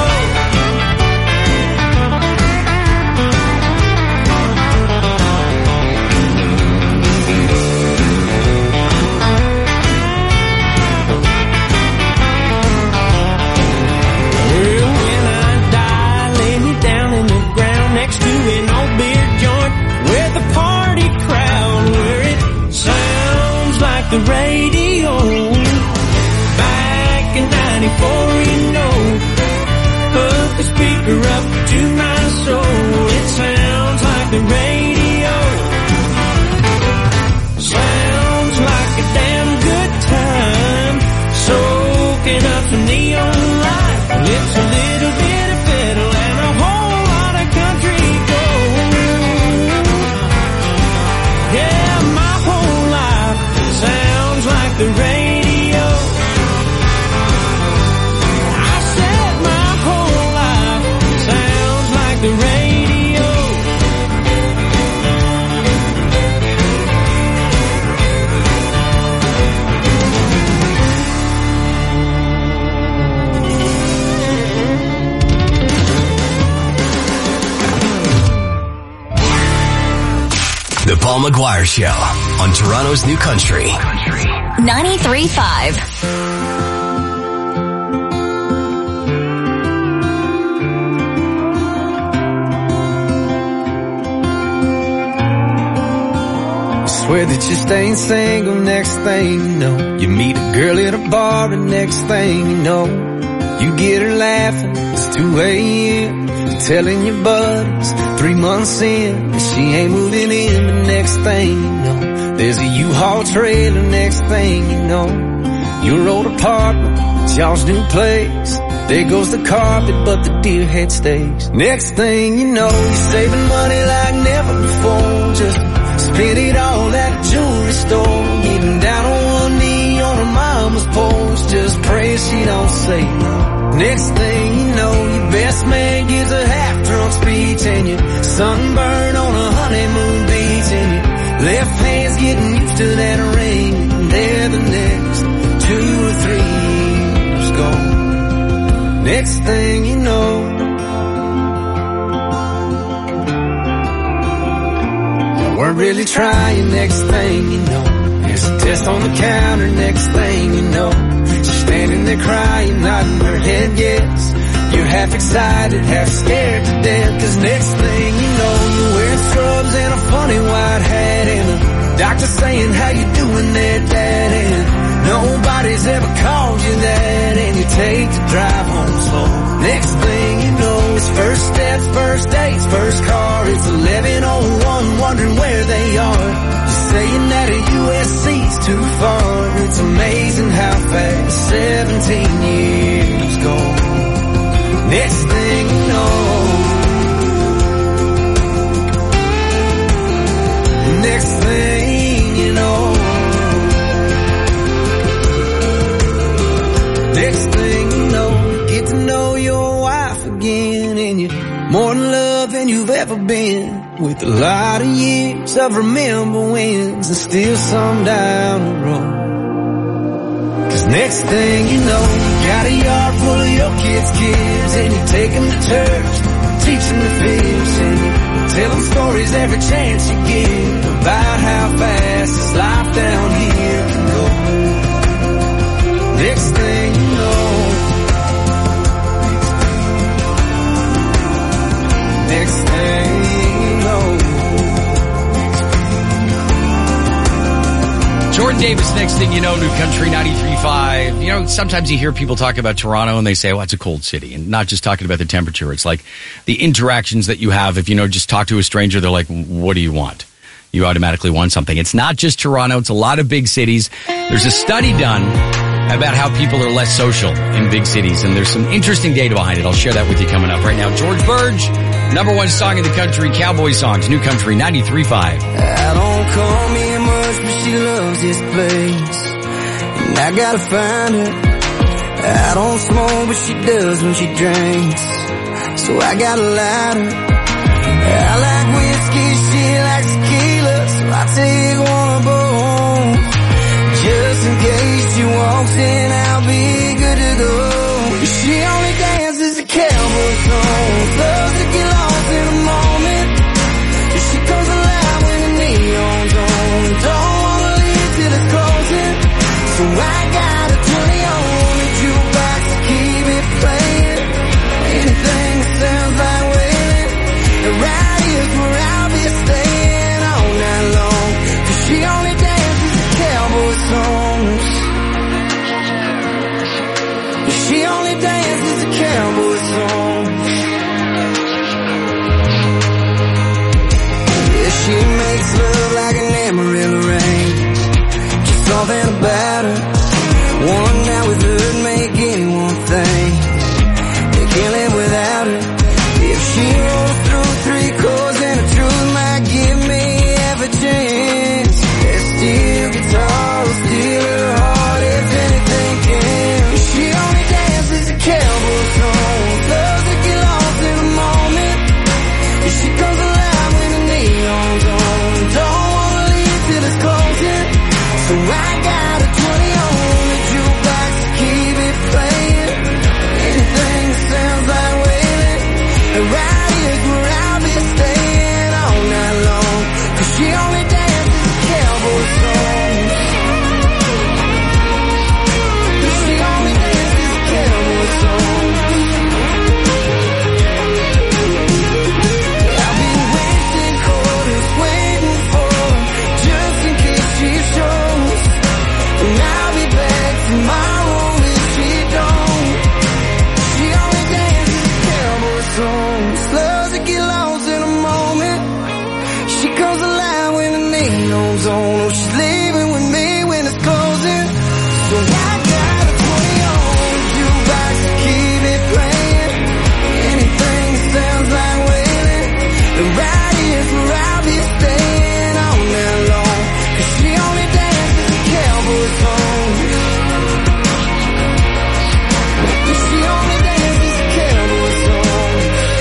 S9: To an old beer joint with a party crowd where it sounds like the radio back in ninety-four, you know. to my soul. It sounds like the radio. Sounds like a damn good time. Soaking up the neon light. It's a little bit of fiddle and a whole lot of country gold. Yeah, my whole life sounds like the radio. I said my whole life sounds like the radio.
S1: The Paul McGuire Show on Toronto's New Country.
S6: ninety-three point five.
S5: Swear that you staying single, next thing you know, you meet a girl at a bar, and next thing you know, you get her laughing, it's two a.m., you're telling your buddies, three months in, that she ain't moving in, but next thing you know, there's a U-Haul trailer, next thing you know, your old apartment, it's y'all's new place, there goes the carpet, but the deer head stays, next thing you know, you're saving money like never before, just spend it all at a jewelry store, getting down on one knee on her mama's porch, just pray she don't say no. Next thing you know, your best man gives a half-drunk speech, and you're sunburned on a honeymoon beach, and your left hand's getting used to that ring, and there the next two or three years gone. Next thing you know, weren't really trying, next thing you know, there's a test on the counter, next thing you know, she's standing there crying, nodding her head yes, you're half excited, half scared to death, cause next thing you know, you're wearing scrubs and a funny white hat, and the doctor saying, how you doing there, Dad, and nobody's ever called you that, and you take the drive home slow. Next thing you know, it's first steps, first dates, first car, it's eleven oh one, wondering where they are. You're saying that a U S C's too far, it's amazing how fast seventeen years go. Next thing you know, next thing you know, next thing you know, you get to know your wife again, and you're more in love than you've ever been, with a lot of years of remember wins, and still some down the road. Cause next thing you know, you got a yard full of your kids' kids, and you take them to church, teach them to fish, and you tell them stories every chance you get, about how fast this life down here can go. Next thing you know, next thing you know.
S3: Jordan Davis, next thing you know, New Country ninety-three point five. You know, sometimes you hear people talk about Toronto and they say, well, it's a cold city. And not just talking about the temperature. It's like the interactions that you have. If, you know, just talk to a stranger, they're like, what do you want? You automatically want something. It's not just Toronto. It's a lot of big cities. There's a study done about how people are less social in big cities. And there's some interesting data behind it. I'll share that with you coming up right now. George Burge, number one song in the country, Cowboy Songs, New Country ninety-three point five.
S5: I don't call me much, but she loves this place, and I gotta find her. I don't smoke, but she does when she drinks, so I gotta light her. I like whiskey, she likes tequila, so I take one of both. Just in case she walks in, I'll be good to go. She only dances to cowboy songs, loves to get lost in a moment. She comes alive when the neon's on, don't wanna leave till it's closing. So I gotta turn it on the jukebox to keep it playing. Anything that sounds like wailing, right here for
S11: something about her. One night with her'd make anyone think they can't live without her. If she rolls through three chords and the truth might give me half a chance, there's still guitar, steal her heart if anything can. She only dances a cowboy song, loves to get lost in the moment. She comes alive when the neon's on, don't wanna leave till it's closing. So I got a twenty on the jukebox to keep it playing. Anything that sounds like wailing, right here's where I'll be staying all night long. Cause she only dances a cowboy song. She only dances a cowboy song. I've been wasting quarters waiting for her, just in case she shows. And I'll be back tomorrow if she don't. She only dances cowboy songs, loves to get lost in a moment. She comes alive when the neon's on. Oh, she's leaving with me when it's closing. So I got a twenty on the jukebox to keep it playing. Anything that sounds like wailing, and right here's where I'll be staying all night long. Cause she only dances a cowboy song. She only dances a cowboy song.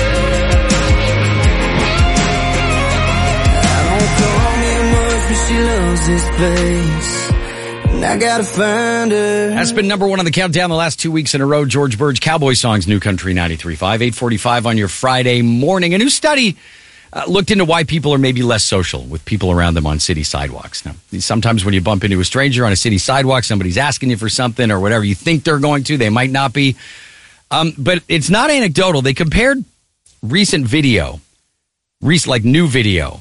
S11: I don't call me much, but she loves this place. And I gotta find her.
S3: That's been number one on the countdown the last two weeks in a row. George Burge, Cowboy Songs, New Country ninety-three point five, eight forty-five on your Friday morning. A new study uh, looked into why people are maybe less social with people around them on city sidewalks. Now, sometimes when you bump into a stranger on a city sidewalk, somebody's asking you for something or whatever you think they're going to, they might not be. Um, but it's not anecdotal. They compared recent video, recent, like new video,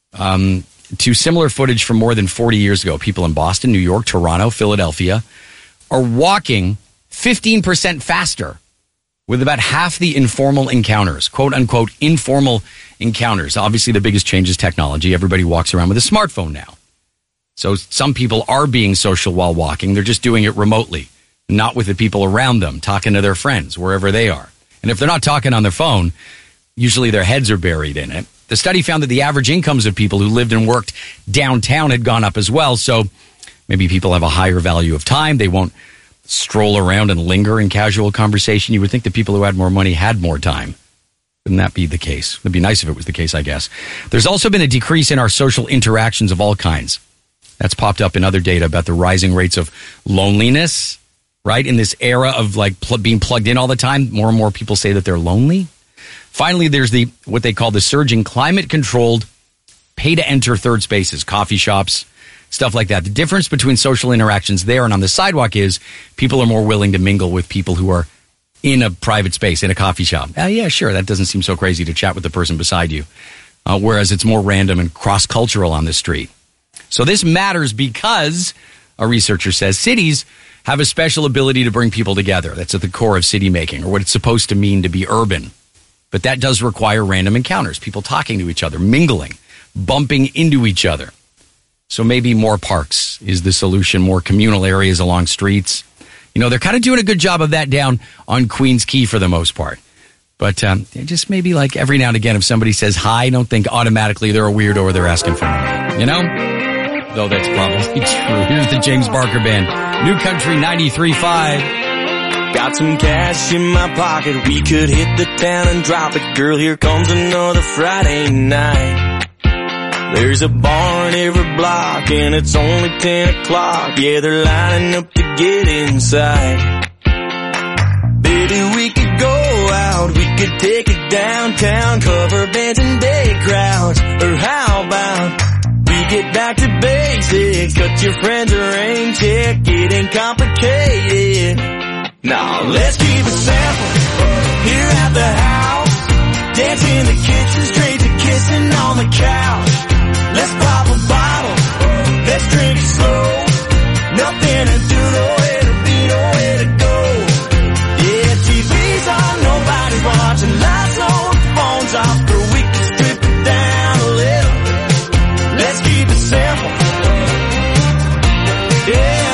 S3: um, to similar footage from more than forty years ago. People in Boston, New York, Toronto, Philadelphia are walking fifteen percent faster with about half the informal encounters, quote unquote, informal encounters. Obviously, the biggest change is technology. Everybody walks around with a smartphone now. So some people are being social while walking. They're just doing it remotely, not with the people around them, talking to their friends, wherever they are. And if they're not talking on their phone, usually their heads are buried in it. The study found that the average incomes of people who lived and worked downtown had gone up as well. So maybe people have a higher value of time. They won't stroll around and linger in casual conversation. You would think the people who had more money had more time. Wouldn't that be the case? It'd be nice if it was the case, I guess. There's also been a decrease in our social interactions of all kinds. That's popped up in other data about the rising rates of loneliness, right? In this era of like pl- being plugged in all the time, more and more people say that they're lonely. Finally, there's the what they call the surging climate-controlled pay-to-enter third spaces, coffee shops, stuff like that. The difference between social interactions there and on the sidewalk is people are more willing to mingle with people who are in a private space, in a coffee shop. Uh, yeah, sure, that doesn't seem so crazy to chat with the person beside you. Uh, whereas it's more random and cross-cultural on the street. So this matters because, a researcher says, cities have a special ability to bring people together. That's at the core of city making, or what it's supposed to mean to be urban. But that does require random encounters, people talking to each other, mingling, bumping into each other. So maybe more parks is the solution, more communal areas along streets. You know, they're kind of doing a good job of that down on Queens Quay for the most part. But um, just maybe like every now and again, if somebody says hi, don't think automatically they're a weirdo or they're asking for money. You know? Though that's probably true. Here's the James Barker Band. New Country ninety-three point five.
S9: Got some cash in my pocket, we could hit the town and drop it. Girl, here comes another Friday night. There's a bar in every block and it's only ten o'clock. Yeah, they're lining up to get inside. Baby, we could go out, we could take it downtown, cover bands and day crowds. Or how about we get back to basics, cut your friends a rain check, it ain't complicated. Now let's keep it simple, here at the house, dance in the kitchen, straight to kissing on the couch. Let's pop a bottle, let's drink it slow, nothing to do, nowhere to be, nowhere to go. Yeah, T V's on, nobody's watching, lights on, phones off, girl, we can strip it down a little. Let's keep it simple, yeah.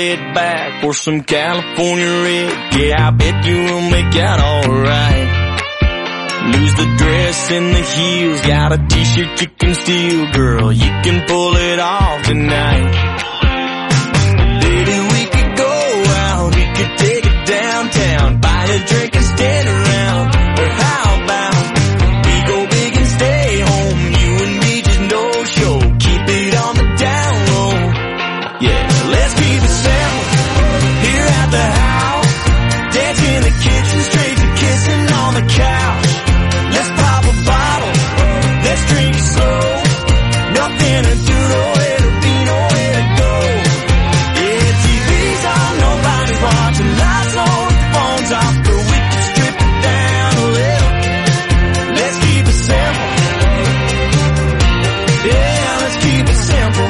S9: laid back for some California red. Yeah, I bet you will make out alright. Lose the dress and the heels, got a t-shirt you can steal, girl, you can pull it off tonight. Baby, we could go out, we could take it downtown, buy a drink and stand around. Or how about we go big and stay home, you and me just no show, keep it on the down low. Yeah, let's keep it simple, here at the house, dance in the kitchen, straight to kissing on the couch. Let's pop a bottle, let's drink it slow, nothing to do, nowhere to be, nowhere to go. Yeah, T V's on, nobody's watching, lights on, phones off, but we can strip it down a little. Let's keep it simple. Yeah, let's keep it simple.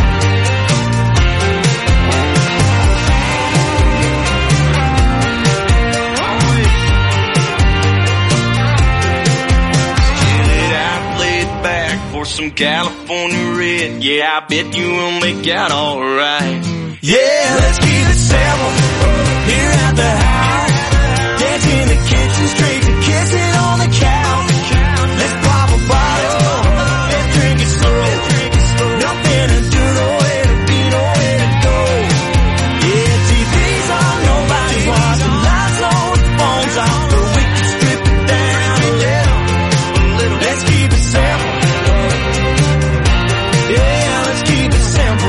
S9: Some California red, yeah, I bet you will make out alright. Yeah, let's keep it simple, here at the house, dance in the kitchen, straight to kissing on the couch. Let's pop a bottle, let's drink it slow, nothing to do, nowhere to be, nowhere to go. Yeah, T V's on, nobody's watching, lights on, phones off, but we can strip it down a little, let's keep it simple. Yeah, let's keep it simple.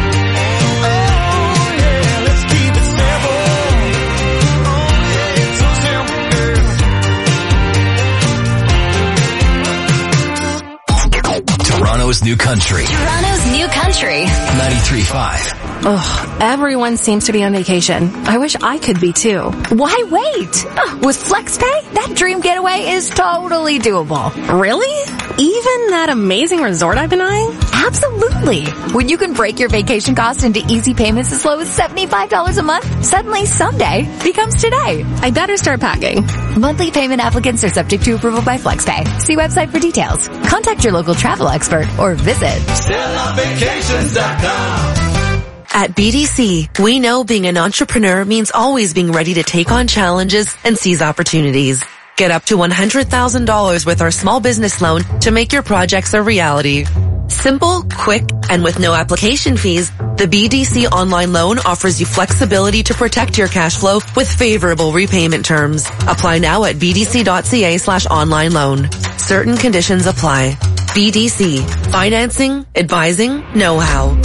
S9: Oh, yeah, let's keep it simple. Oh, yeah, it's so
S1: simple, girl. Toronto's new country.
S6: Toronto's new country.
S1: ninety-three point five.
S12: Ugh, everyone seems to be on vacation. I wish I could be too.
S13: Why wait? Oh, with FlexPay, that dream getaway is totally doable.
S12: Really? Even that amazing resort I've been eyeing?
S13: Absolutely. When you can break your vacation cost into easy payments as low as seventy-five dollars a month, suddenly someday becomes today.
S12: I better start packing.
S13: Monthly payment applicants are subject to approval by FlexPay. See website for details. Contact your local travel expert or visit
S5: Stella Vacations dot com.
S14: At B D C, we know being an entrepreneur means always being ready to take on challenges and seize opportunities. Get up to one hundred thousand dollars with our small business loan to make your projects a reality. Simple, quick, and with no application fees, the B D C online loan offers you flexibility to protect your cash flow with favorable repayment terms. Apply now at bdc.ca slash online loan. Certain conditions apply. B D C. Financing, advising, know-how.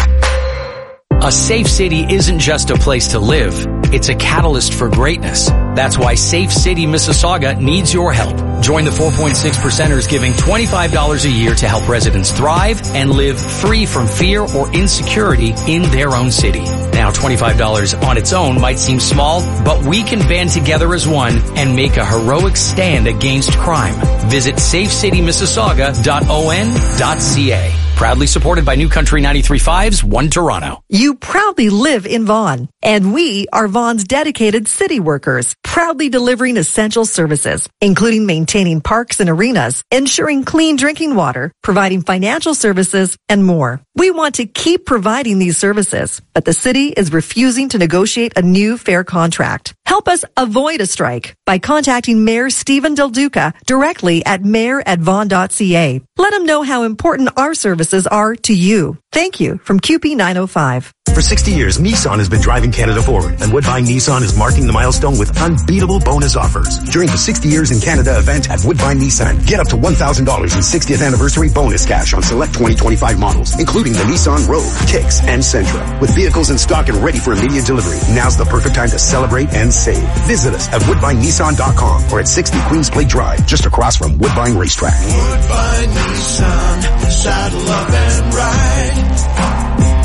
S3: A safe city isn't just a place to live. It's a catalyst for greatness. That's why Safe City Mississauga needs your help. Join the four point six percenters giving twenty-five dollars a year to help residents thrive and live free from fear or insecurity in their own city. Now, twenty-five dollars on its own might seem small, but we can band together as one and make a heroic stand against crime. Visit safe city mississauga dot o n dot c a. Proudly supported by New Country ninety-three point five's One Toronto.
S15: You proudly live in Vaughan, and we are Vaughan's dedicated city workers, proudly delivering essential services, including maintaining parks and arenas, ensuring clean drinking water, providing financial services, and more. We want to keep providing these services, but the city is refusing to negotiate a new fair contract. Help us avoid a strike by contacting Mayor Stephen Del Duca directly at mayor at vaughan dot c a. Let him know how important our services are to you. Thank you from Q P nine oh five.
S16: For sixty years, Nissan has been driving Canada forward, and Woodbine Nissan is marking the milestone with unbeatable bonus offers. During the sixty years in Canada event at Woodbine Nissan, get up to one thousand dollars in sixtieth anniversary bonus cash on select twenty twenty-five models, including the Nissan Rogue, Kicks, and Sentra. With vehicles in stock and ready for immediate delivery, now's the perfect time to celebrate and save. Visit us at woodbine nissan dot com or at sixty Queens Plate Drive, just across from Woodbine Racetrack.
S5: Woodbine Nissan, saddle up and ride.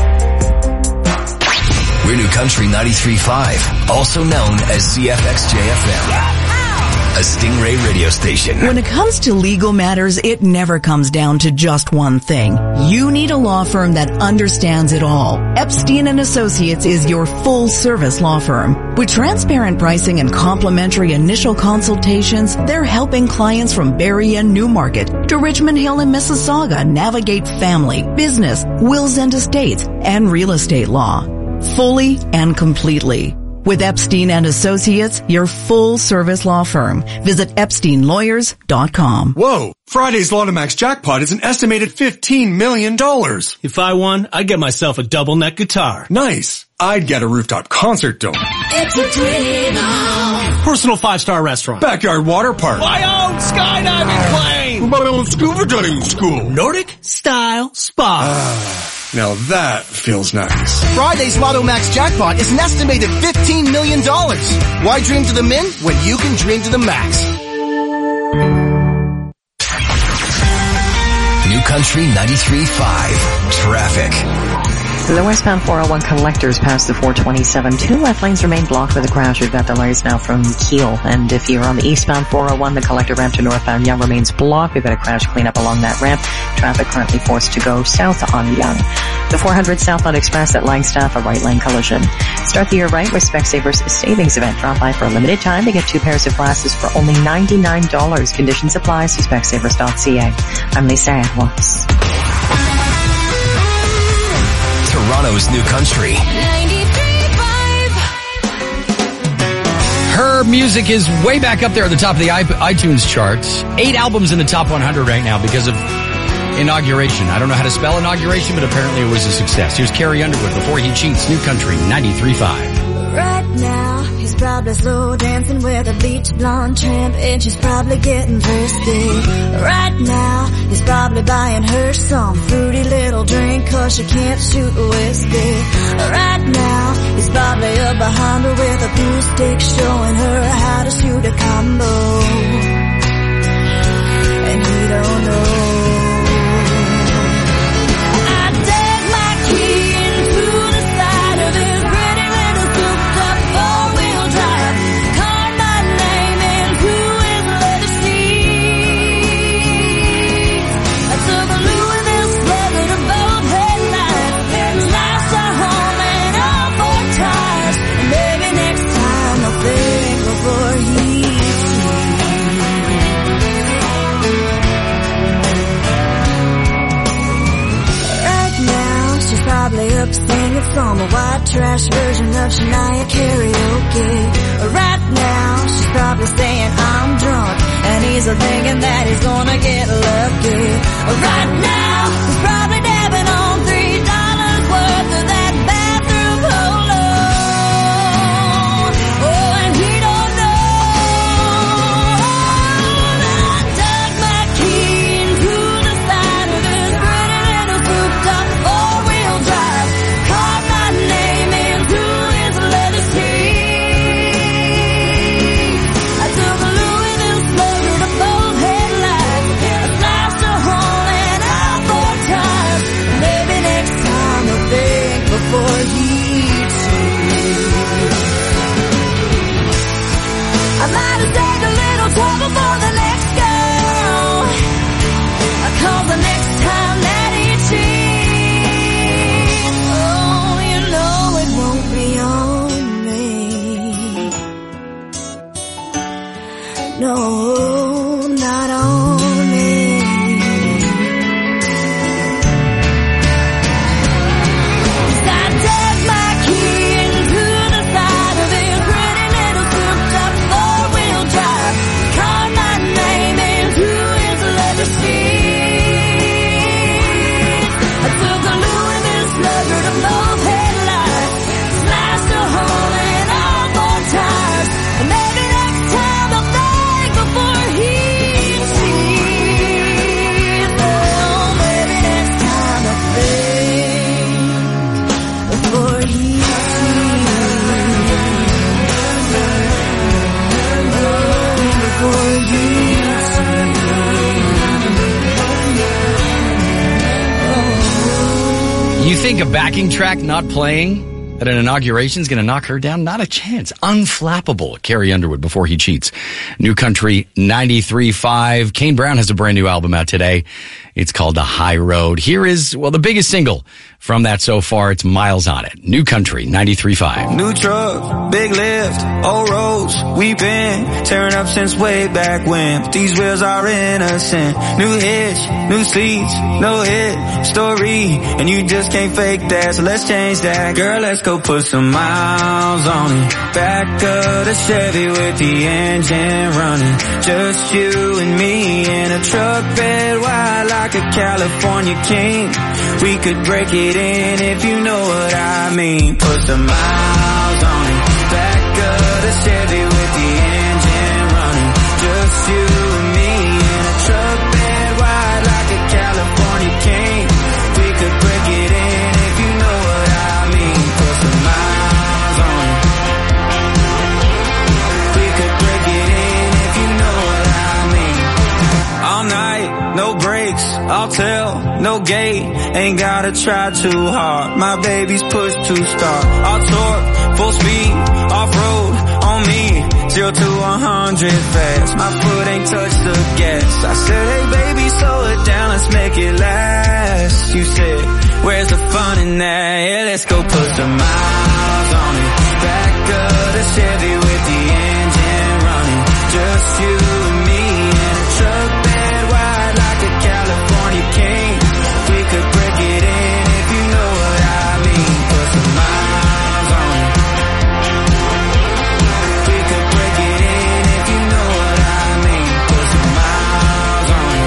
S1: We're New Country ninety-three point five, also known as C F X J F M, a Stingray radio station.
S17: When it comes to legal matters, it never comes down to just one thing. You need a law firm that understands it all. Epstein and Associates is your full-service law firm. With transparent pricing and complimentary initial consultations, they're helping clients from Barrie and Newmarket to Richmond Hill and Mississauga navigate family, business, wills and estates, and real estate law. fully and completely. With Epstein and Associates, your full-service law firm. Visit epstein lawyers dot com.
S2: Whoa! Friday's Lotomax jackpot is an estimated fifteen million dollars.
S25: If I won, I'd get myself a double neck guitar.
S2: Nice. I'd get a rooftop concert dome.
S9: It's a dream on.
S25: Personal five-star restaurant.
S2: Backyard water park.
S25: My own skydiving plane.
S2: My own scuba diving school.
S25: Nordic style spa.
S2: Now that feels nice.
S4: Friday's Lotomax jackpot is an estimated fifteen million dollars. Why dream to the min when you can dream to the max?
S1: New Country ninety-three point five. Traffic.
S21: The westbound four oh one collectors past the four twenty-seven. Two left lanes remain blocked with a crash. We've got delays now from Kiel. And if you're on the eastbound four oh one, the collector ramp to northbound Yonge remains blocked. We've got a crash cleanup along that ramp. Traffic currently forced to go south on Yonge. The four hundred southbound express at Langstaff, a right lane collision. Start the year right with Specsavers savings event. Drop by for a limited time to get two pairs of glasses for only ninety-nine dollars. Conditions apply. See specsavers dot c a. I'm Lisa Edwards.
S1: Toronto's New Country.
S3: Her music is way back up there at the top of the iTunes charts. Eight albums in the top one hundred right now because of Inauguration. I don't know how to spell inauguration, but apparently it was a success. Here's Carrie Underwood before he cheats. New Country ninety-three point five.
S10: Right now, he's probably slow dancing with a bleach blonde tramp, and she's probably getting thirsty. Right now, he's probably buying her some fruity little drink, cause she can't shoot whiskey. Right now, he's probably up behind her with a pool stick, showing her how to shoot a combo. And he don't know. Up singing from a white trash version of Shania karaoke. Right now, she's probably saying I'm drunk, and he's thinking that he's gonna get lucky. Right now, he's probably dabbing on three dollars worth of that bathroom cologne. Oh, and he don't know that I dug my key into the side of his pretty little souped-up four-wheel drive. No, not on me. I dug my key into the side of his pretty little souped-up four-wheel drive. Carved my name into his leather seat. I took a Louisville slugger to both headlights, smashed a hole in all four tires, and maybe next time I'll before he sees. Oh, maybe next time I'll think before he
S3: sees. You think a backing track not playing at an inauguration is going to knock her down? Not a chance. Unflappable. Carrie Underwood before he cheats. New Country ninety-three point five. Kane Brown has a brand new album out today. It's It's called The High Road. Here is, well, the biggest single from that so far. It's Miles on It. New Country, ninety-three point five.
S5: New truck, big lift, old roads, we've been tearing up since way back when. But these wheels are innocent. New hitch, new seats, no hit story, and you just can't fake that, so let's change that. Girl, let's go put some miles on it. Back of the Chevy with the engine running. Just you and me in a truck bed wide like a California king. We could break it in if you know what I mean. Put some miles on it. Back of the Chevy with the engine running. Just you and me in a truck bed wide like a California king. We could break it in if you know what I mean. Put some miles on it. We could break it in if you know what I mean. All night, no brakes, I'll tell, no gate, ain't gotta try too hard. My baby's push to start. I'll torque, full speed, off-road, on me, zero to a hundred fast. My foot ain't touched the gas. I said, hey baby, slow it down, let's make it last. You said, where's the fun in that? Yeah, let's go put some miles on it. Back of the Chevy with the engine running. Just you and me in a truck bed wide like a California king. We could break it in if you know what I mean. Put some miles on it. We could break it in if you know what I mean. Put some miles on it.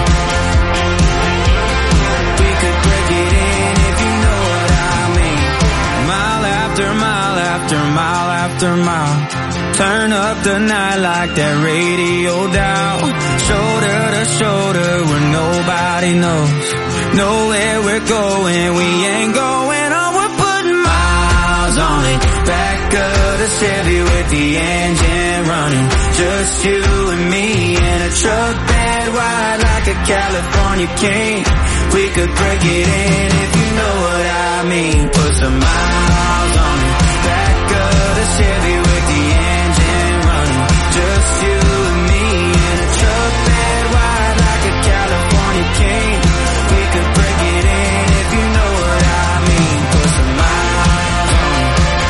S5: We could break it in if you know what I mean. Mile after mile after mile after mile. Turn up the night like that radio dial. Shoulder to shoulder where nobody knows. Know where we're going, we ain't going on. We're putting miles on it. Back of the Chevy with the engine running. Just you and me in a truck bed wide like a California king. We could break it in if you know what I mean. Put some miles on it. Back of the Chevy with the engine running. Just you and me in a truck bed wide like a California king. We could break it in if you know what I mean. Put some miles on it.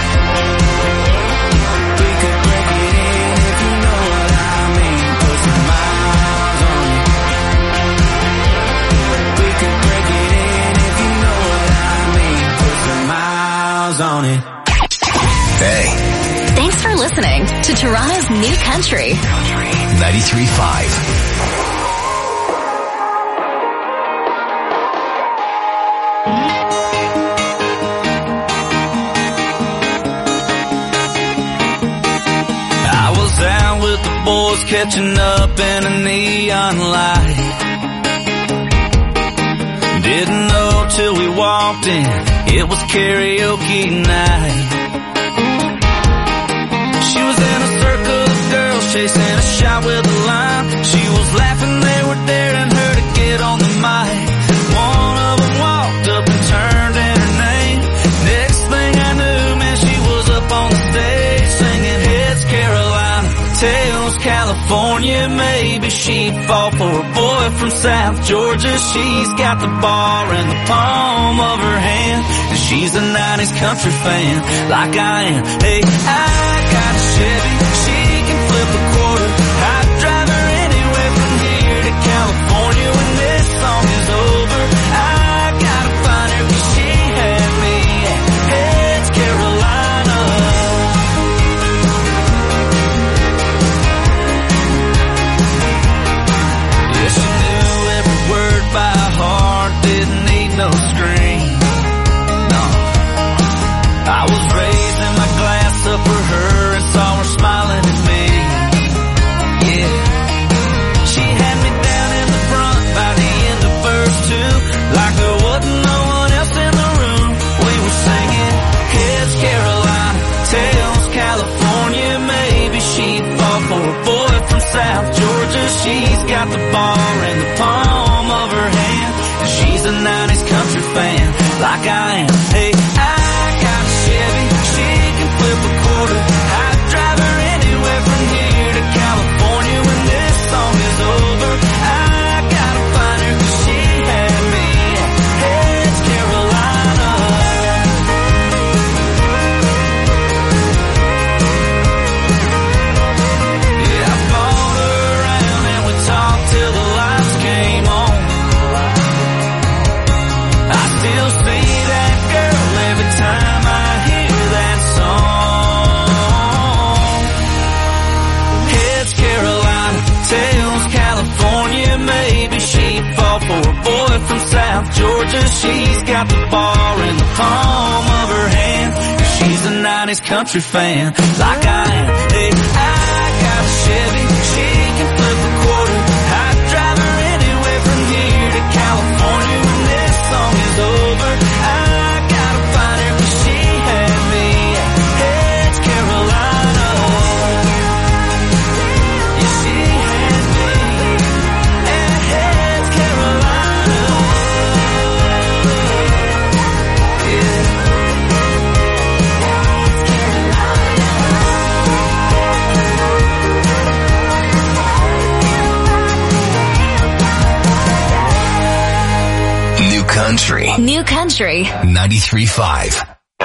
S5: We could break it in if you know what I mean. Put some miles on it. We could break it in if you know what I mean. Put some miles on it.
S1: Hey.
S6: Thanks for listening to Toronto's New Country.
S1: ninety-three point five.
S5: I was out with the boys catching up in a neon light. Didn't know till we walked in, it was karaoke night. She was in a circle of girls chasing a shot with a line. She was laughing, they were daring her to get on the mic. One of them walked up and turned in her name. Next thing I knew, man, she was up on the stage singing Heads Carolina, Tails California. Maybe she'd fall for a boy from South Georgia. She's got the bar in the palm of her hand, and she's a nineties country fan like I am. Hey, I got a Chevy, she can flip a quarter. I'd drive her anywhere from here to California when this song is over. I gotta find her 'cause she had me at Heads Carolina. Yeah, she knew every word by heart, didn't need no screen. No, I was raising my glass up for her and saw her smiling at me. Yeah, she had me down in the front by the end of verse two, like there wasn't no one else in the room. We were singing Heads Carolina, Tails California. Maybe she'd fall for a boy from South Georgia. She's got the bar in the palm of her hand, and she's a nineties country fan like I am. Hey, I got a Chevy, she can flip a quarter. I'd drive her anywhere from here to California when this song is over. I gotta find her 'cause she had
S9: Georgia. She's got the bar in the palm of her hand. She's a nineties country fan, like I am. Hey, I got a Chevy, she can flip a quarter. I'd drive her anywhere from here to California. When this song is over, I gotta find her, 'cause she had me at Edge, Carolina. Yeah, she had me at Edge, Carolina. Yeah.
S1: New Country.
S6: New Country.
S1: ninety-three point five.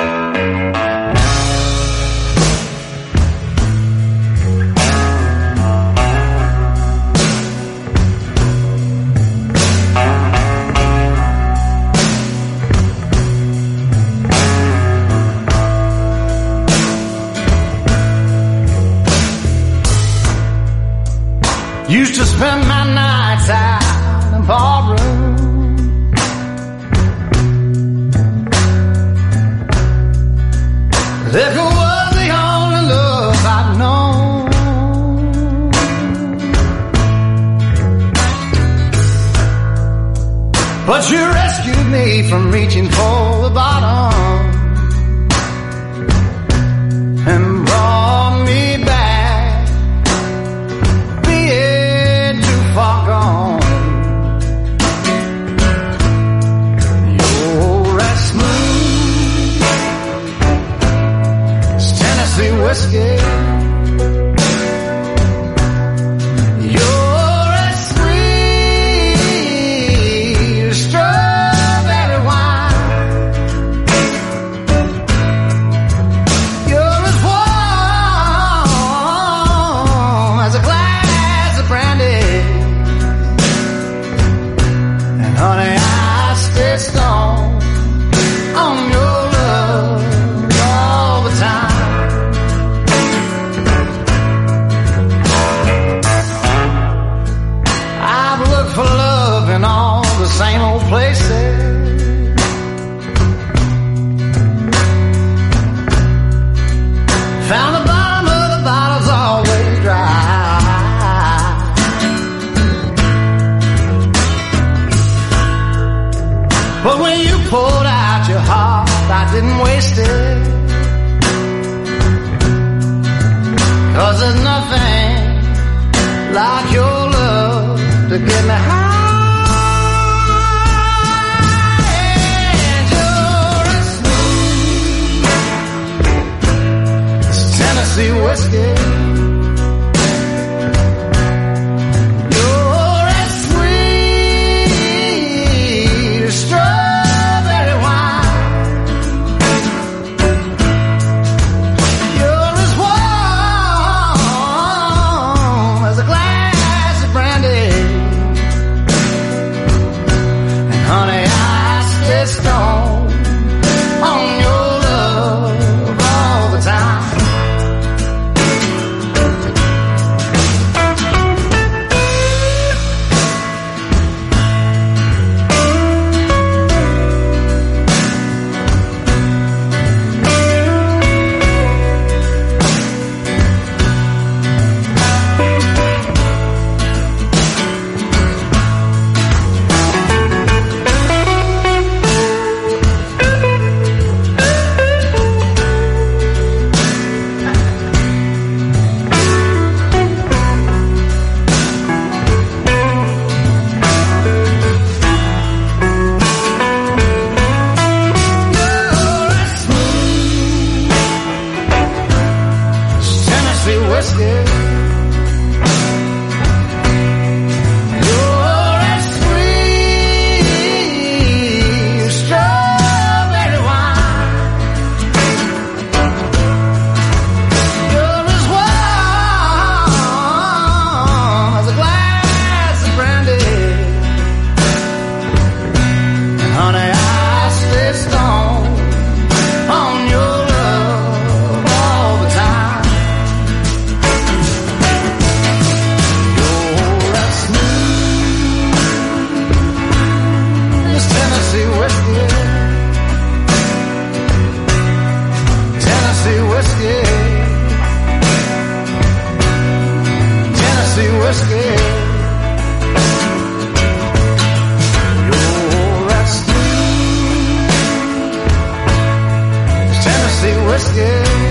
S18: Used to spend my nights out in the ballroom. Liquor was the only love I'd known. But you rescued me from reaching for the bottom and brought me back, being too far gone. You're as smooth as Tennessee whiskey. You're as sweet as strawberry wine. You're as warm as a glass of brandy. And honey, I stay strong on your love all the time. I've looked for love in all the same old places. Found the bottom of the bottle's always dry. But when you pulled out your heart, I didn't waste it. 'Cause there's nothing like your love to get me high. And you're as smooth as Tennessee whiskey.